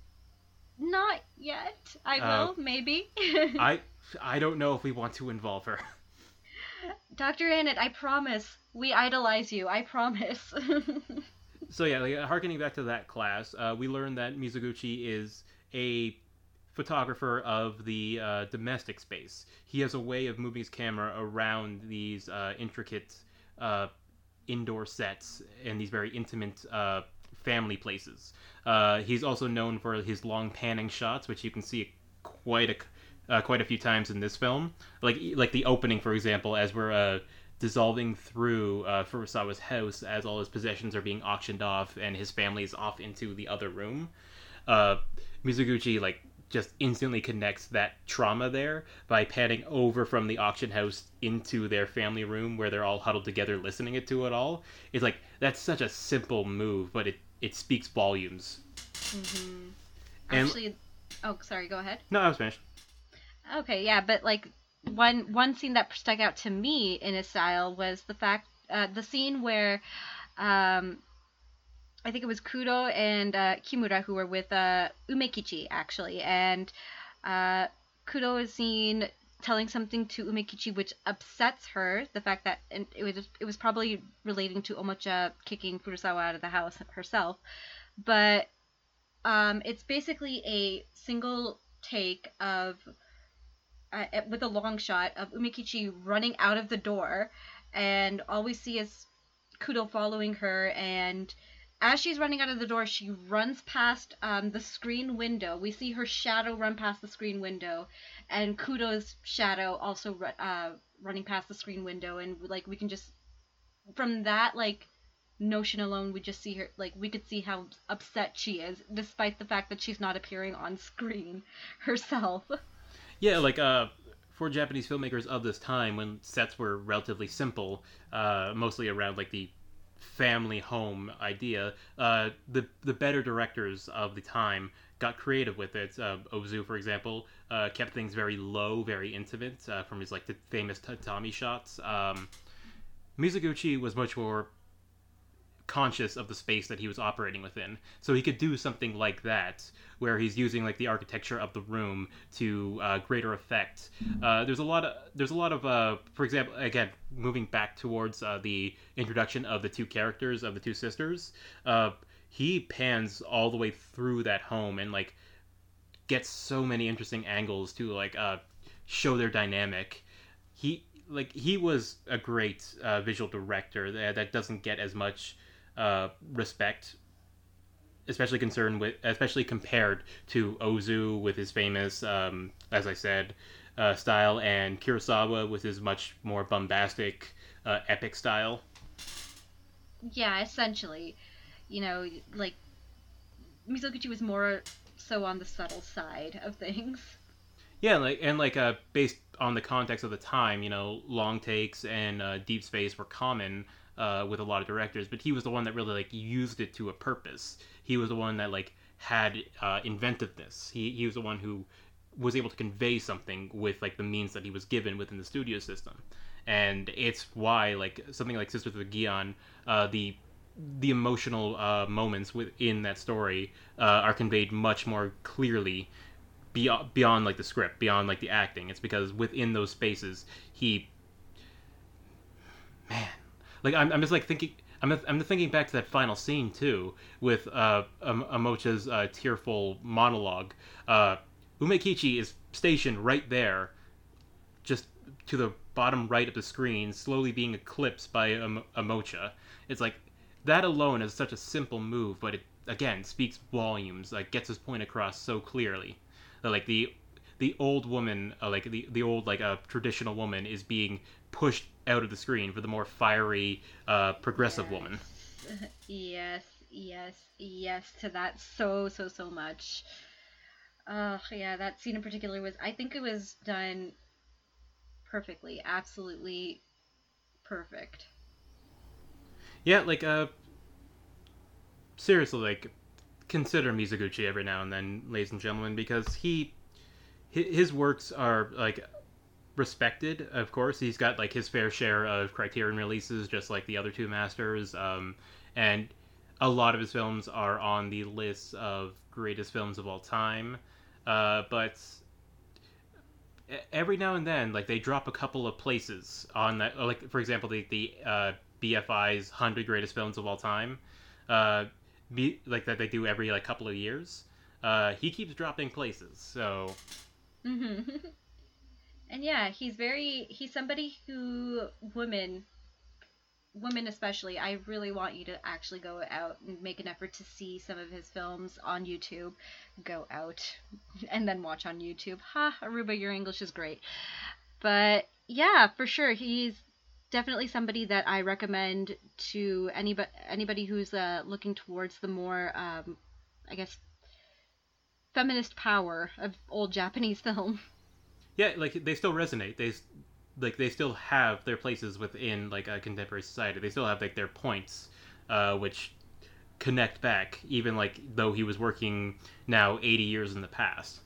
Not yet. I Uh, will, maybe. I I don't know if we want to involve her. Doctor Annette, I promise. We idolize you. I promise. So yeah, like, harkening back to that class, uh, we learned that Mizoguchi is a photographer of the uh, domestic space. He has a way of moving his camera around these uh, intricate uh, indoor sets and these very intimate uh, family places. Uh, he's also known for his long panning shots, which you can see quite a uh, quite a few times in this film. Like like the opening, for example, as we're uh, dissolving through uh, Furusawa's house as all his possessions are being auctioned off and his family is off into the other room. Uh, Mizoguchi like just instantly connects that trauma there by panning over from the auction house into their family room where they're all huddled together listening it to it all. It's like that's such a simple move, but it it speaks volumes. Mm-hmm. And Actually, oh, sorry. Go ahead. no, I was finished. Okay, yeah, but like one one scene that stuck out to me in his style was the fact uh, the scene where um, I think it was Kudo and uh, Kimura who were with uh, Umekichi actually, and uh, Kudo is seen telling something to Umekichi which upsets her. The fact that and it was it was probably relating to Omocha kicking Furusawa out of the house herself, but um, it's basically a single take of uh, with a long shot of Umekichi running out of the door, and all we see is Kudo following her, and as she's running out of the door, she runs past um, the screen window. We see her shadow run past the screen window, and Kudo's shadow also ru- uh, running past the screen window, and like we can just from that like notion alone, we just see her like we could see how upset she is, despite the fact that she's not appearing on screen herself. Yeah, like uh, for Japanese filmmakers of this time, when sets were relatively simple, uh, mostly around like the family home idea, uh, the the better directors of the time got creative with it. Uh, Ozu, for example, uh, kept things very low, very intimate, uh, from his like the famous tatami shots. Um, Mizoguchi was much more conscious of the space that he was operating within, so he could do something like that where he's using like the architecture of the room to uh, greater effect. Uh, there's a lot of there's a lot of uh, for example, again moving back towards uh, the introduction of the two characters of the two sisters, uh, he pans all the way through that home and like gets so many interesting angles to like uh, show their dynamic. He like he was a great uh, visual director that, that doesn't get as much uh, respect, especially concerned with, especially compared to Ozu with his famous, um, as I said, uh, style, and Kurosawa with his much more bombastic, uh, epic style. Yeah, essentially, you know, like Mizoguchi was more so on the subtle side of things. Yeah, like and like uh, based on the context of the time, you know, long takes and uh, deep space were common uh, with a lot of directors, but he was the one that really like used it to a purpose. He was the one that like had uh, inventiveness. He he was the one who was able to convey something with like the means that he was given within the studio system, and it's why like something like Sisters of the Gion, uh, the the emotional uh, moments within that story uh, are conveyed much more clearly beyond beyond like the script, beyond like the acting. It's because within those spaces, he, man, like I'm, I'm just like thinking. I'm, I'm thinking back to that final scene too, with uh, Am- Amocha's uh, tearful monologue. Uh, Umekichi is stationed right there, just to the bottom right of the screen, slowly being eclipsed by Am- Amocha. It's like that alone is such a simple move, but it again speaks volumes. Like gets his point across so clearly. Like the the old woman, uh, like the the old like a uh, traditional woman, is being pushed out of the screen for the more fiery, uh, progressive Yes. woman. Yes, yes, yes to that so so so much. Oh yeah, that scene in particular was. I think it was done perfectly, absolutely perfect. Yeah, like uh, seriously, like consider Mizoguchi every now and then, ladies and gentlemen, because he his works are like respected. Of course, he's got like his fair share of Criterion releases, just like the other two masters, um, and a lot of his films are on the list of greatest films of all time. Uh, but every now and then, like they drop a couple of places on that. Like for example, the the uh, B F I's hundred greatest films of all time, uh, be, like that they do every like couple of years. Uh, he keeps dropping places, so. Mm-hmm. And yeah, he's very he's somebody who women women especially, I really want you to actually go out and make an effort to see some of his films on YouTube. Go out and then watch on YouTube. Ha, Aruba, your English is great. But yeah, for sure, he's definitely somebody that I recommend to anybody anybody who's uh, looking towards the more, um, I guess, feminist power of old Japanese film. Yeah, like they still resonate. They like they still have their places within like a contemporary society. They still have like their points, uh, which connect back, even like though he was working now eighty years in the past.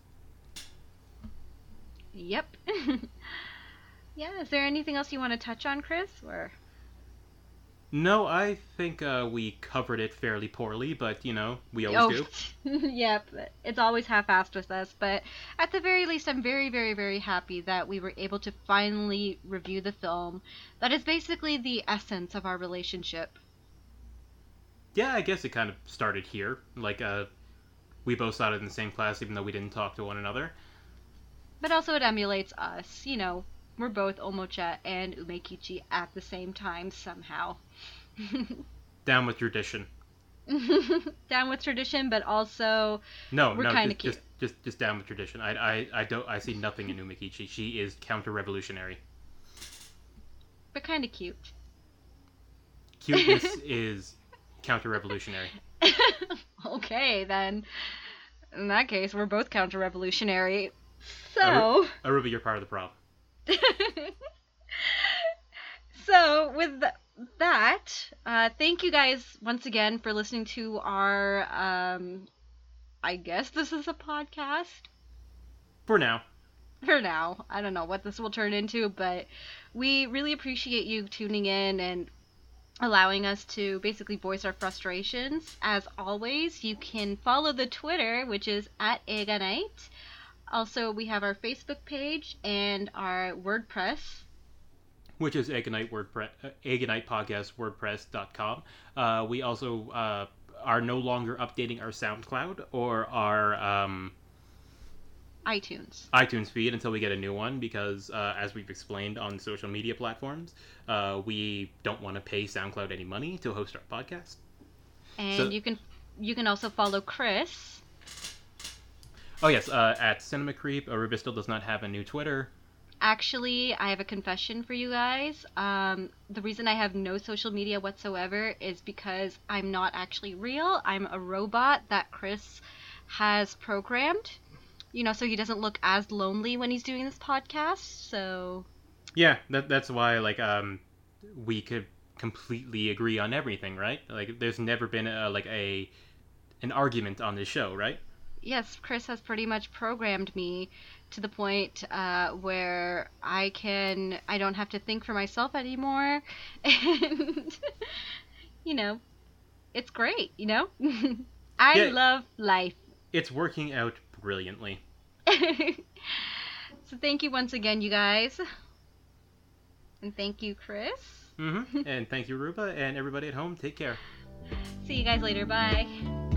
Yep. Yeah. Is there anything else you want to touch on, Chris? Or No, I think uh, we covered it fairly poorly, but you know we always oh, do. yep. It's always half-assed with us, but at the very least, I'm very, very, very happy that we were able to finally review the film. That is basically the essence of our relationship. Yeah, I guess it kind of started here. Like uh, we both started in the same class, even though we didn't talk to one another. But also, it emulates us. You know, we're both Omocha and Umekichi at the same time somehow. Down with tradition. Down with tradition, but also No, we're no, kind of just, cute. just just just down with tradition. I, I I don't I see nothing in Umekichi. She is counter-revolutionary. But kind of cute. Cuteness is counter-revolutionary. Okay, then. In that case, we're both counter-revolutionary. Aru- So, Aruba, you're part of the problem. so with th- that, uh, thank you guys once again for listening to our. Um, I guess this is a podcast For now. for now. I don't know what this will turn into, but we really appreciate you tuning in and allowing us to basically voice our frustrations. As always, you can follow the Twitter, which is at Eganite. Also, we have our Facebook page and our WordPress. Which is Eggonite WordPress, uh, Eggonite Podcast WordPress dot com. Uh, we also uh, are no longer updating our SoundCloud or our um, iTunes. iTunes feed until we get a new one because, uh, as we've explained on social media platforms, uh, we don't want to pay SoundCloud any money to host our podcast. And So- you can you can also follow Chris. Oh yes, uh, at Cinema Creep. Aruba still does not have a new Twitter. Actually, I have a confession for you guys. Um, the reason I have no social media whatsoever is because I'm not actually real. I'm a robot that Chris has programmed. You know, so he doesn't look as lonely when he's doing this podcast. So Yeah, that that's why like um we could completely agree on everything, right? Like there's never been a like a an argument on this show, right? yes, Chris has pretty much programmed me to the point uh, where I can I don't have to think for myself anymore, and you know, it's great, you know? I Yeah. love life. It's working out brilliantly. So thank you once again, you guys. And thank you, Chris. Mm-hmm. And thank you, Ruba, and everybody at home. Take care. See you guys later. Bye.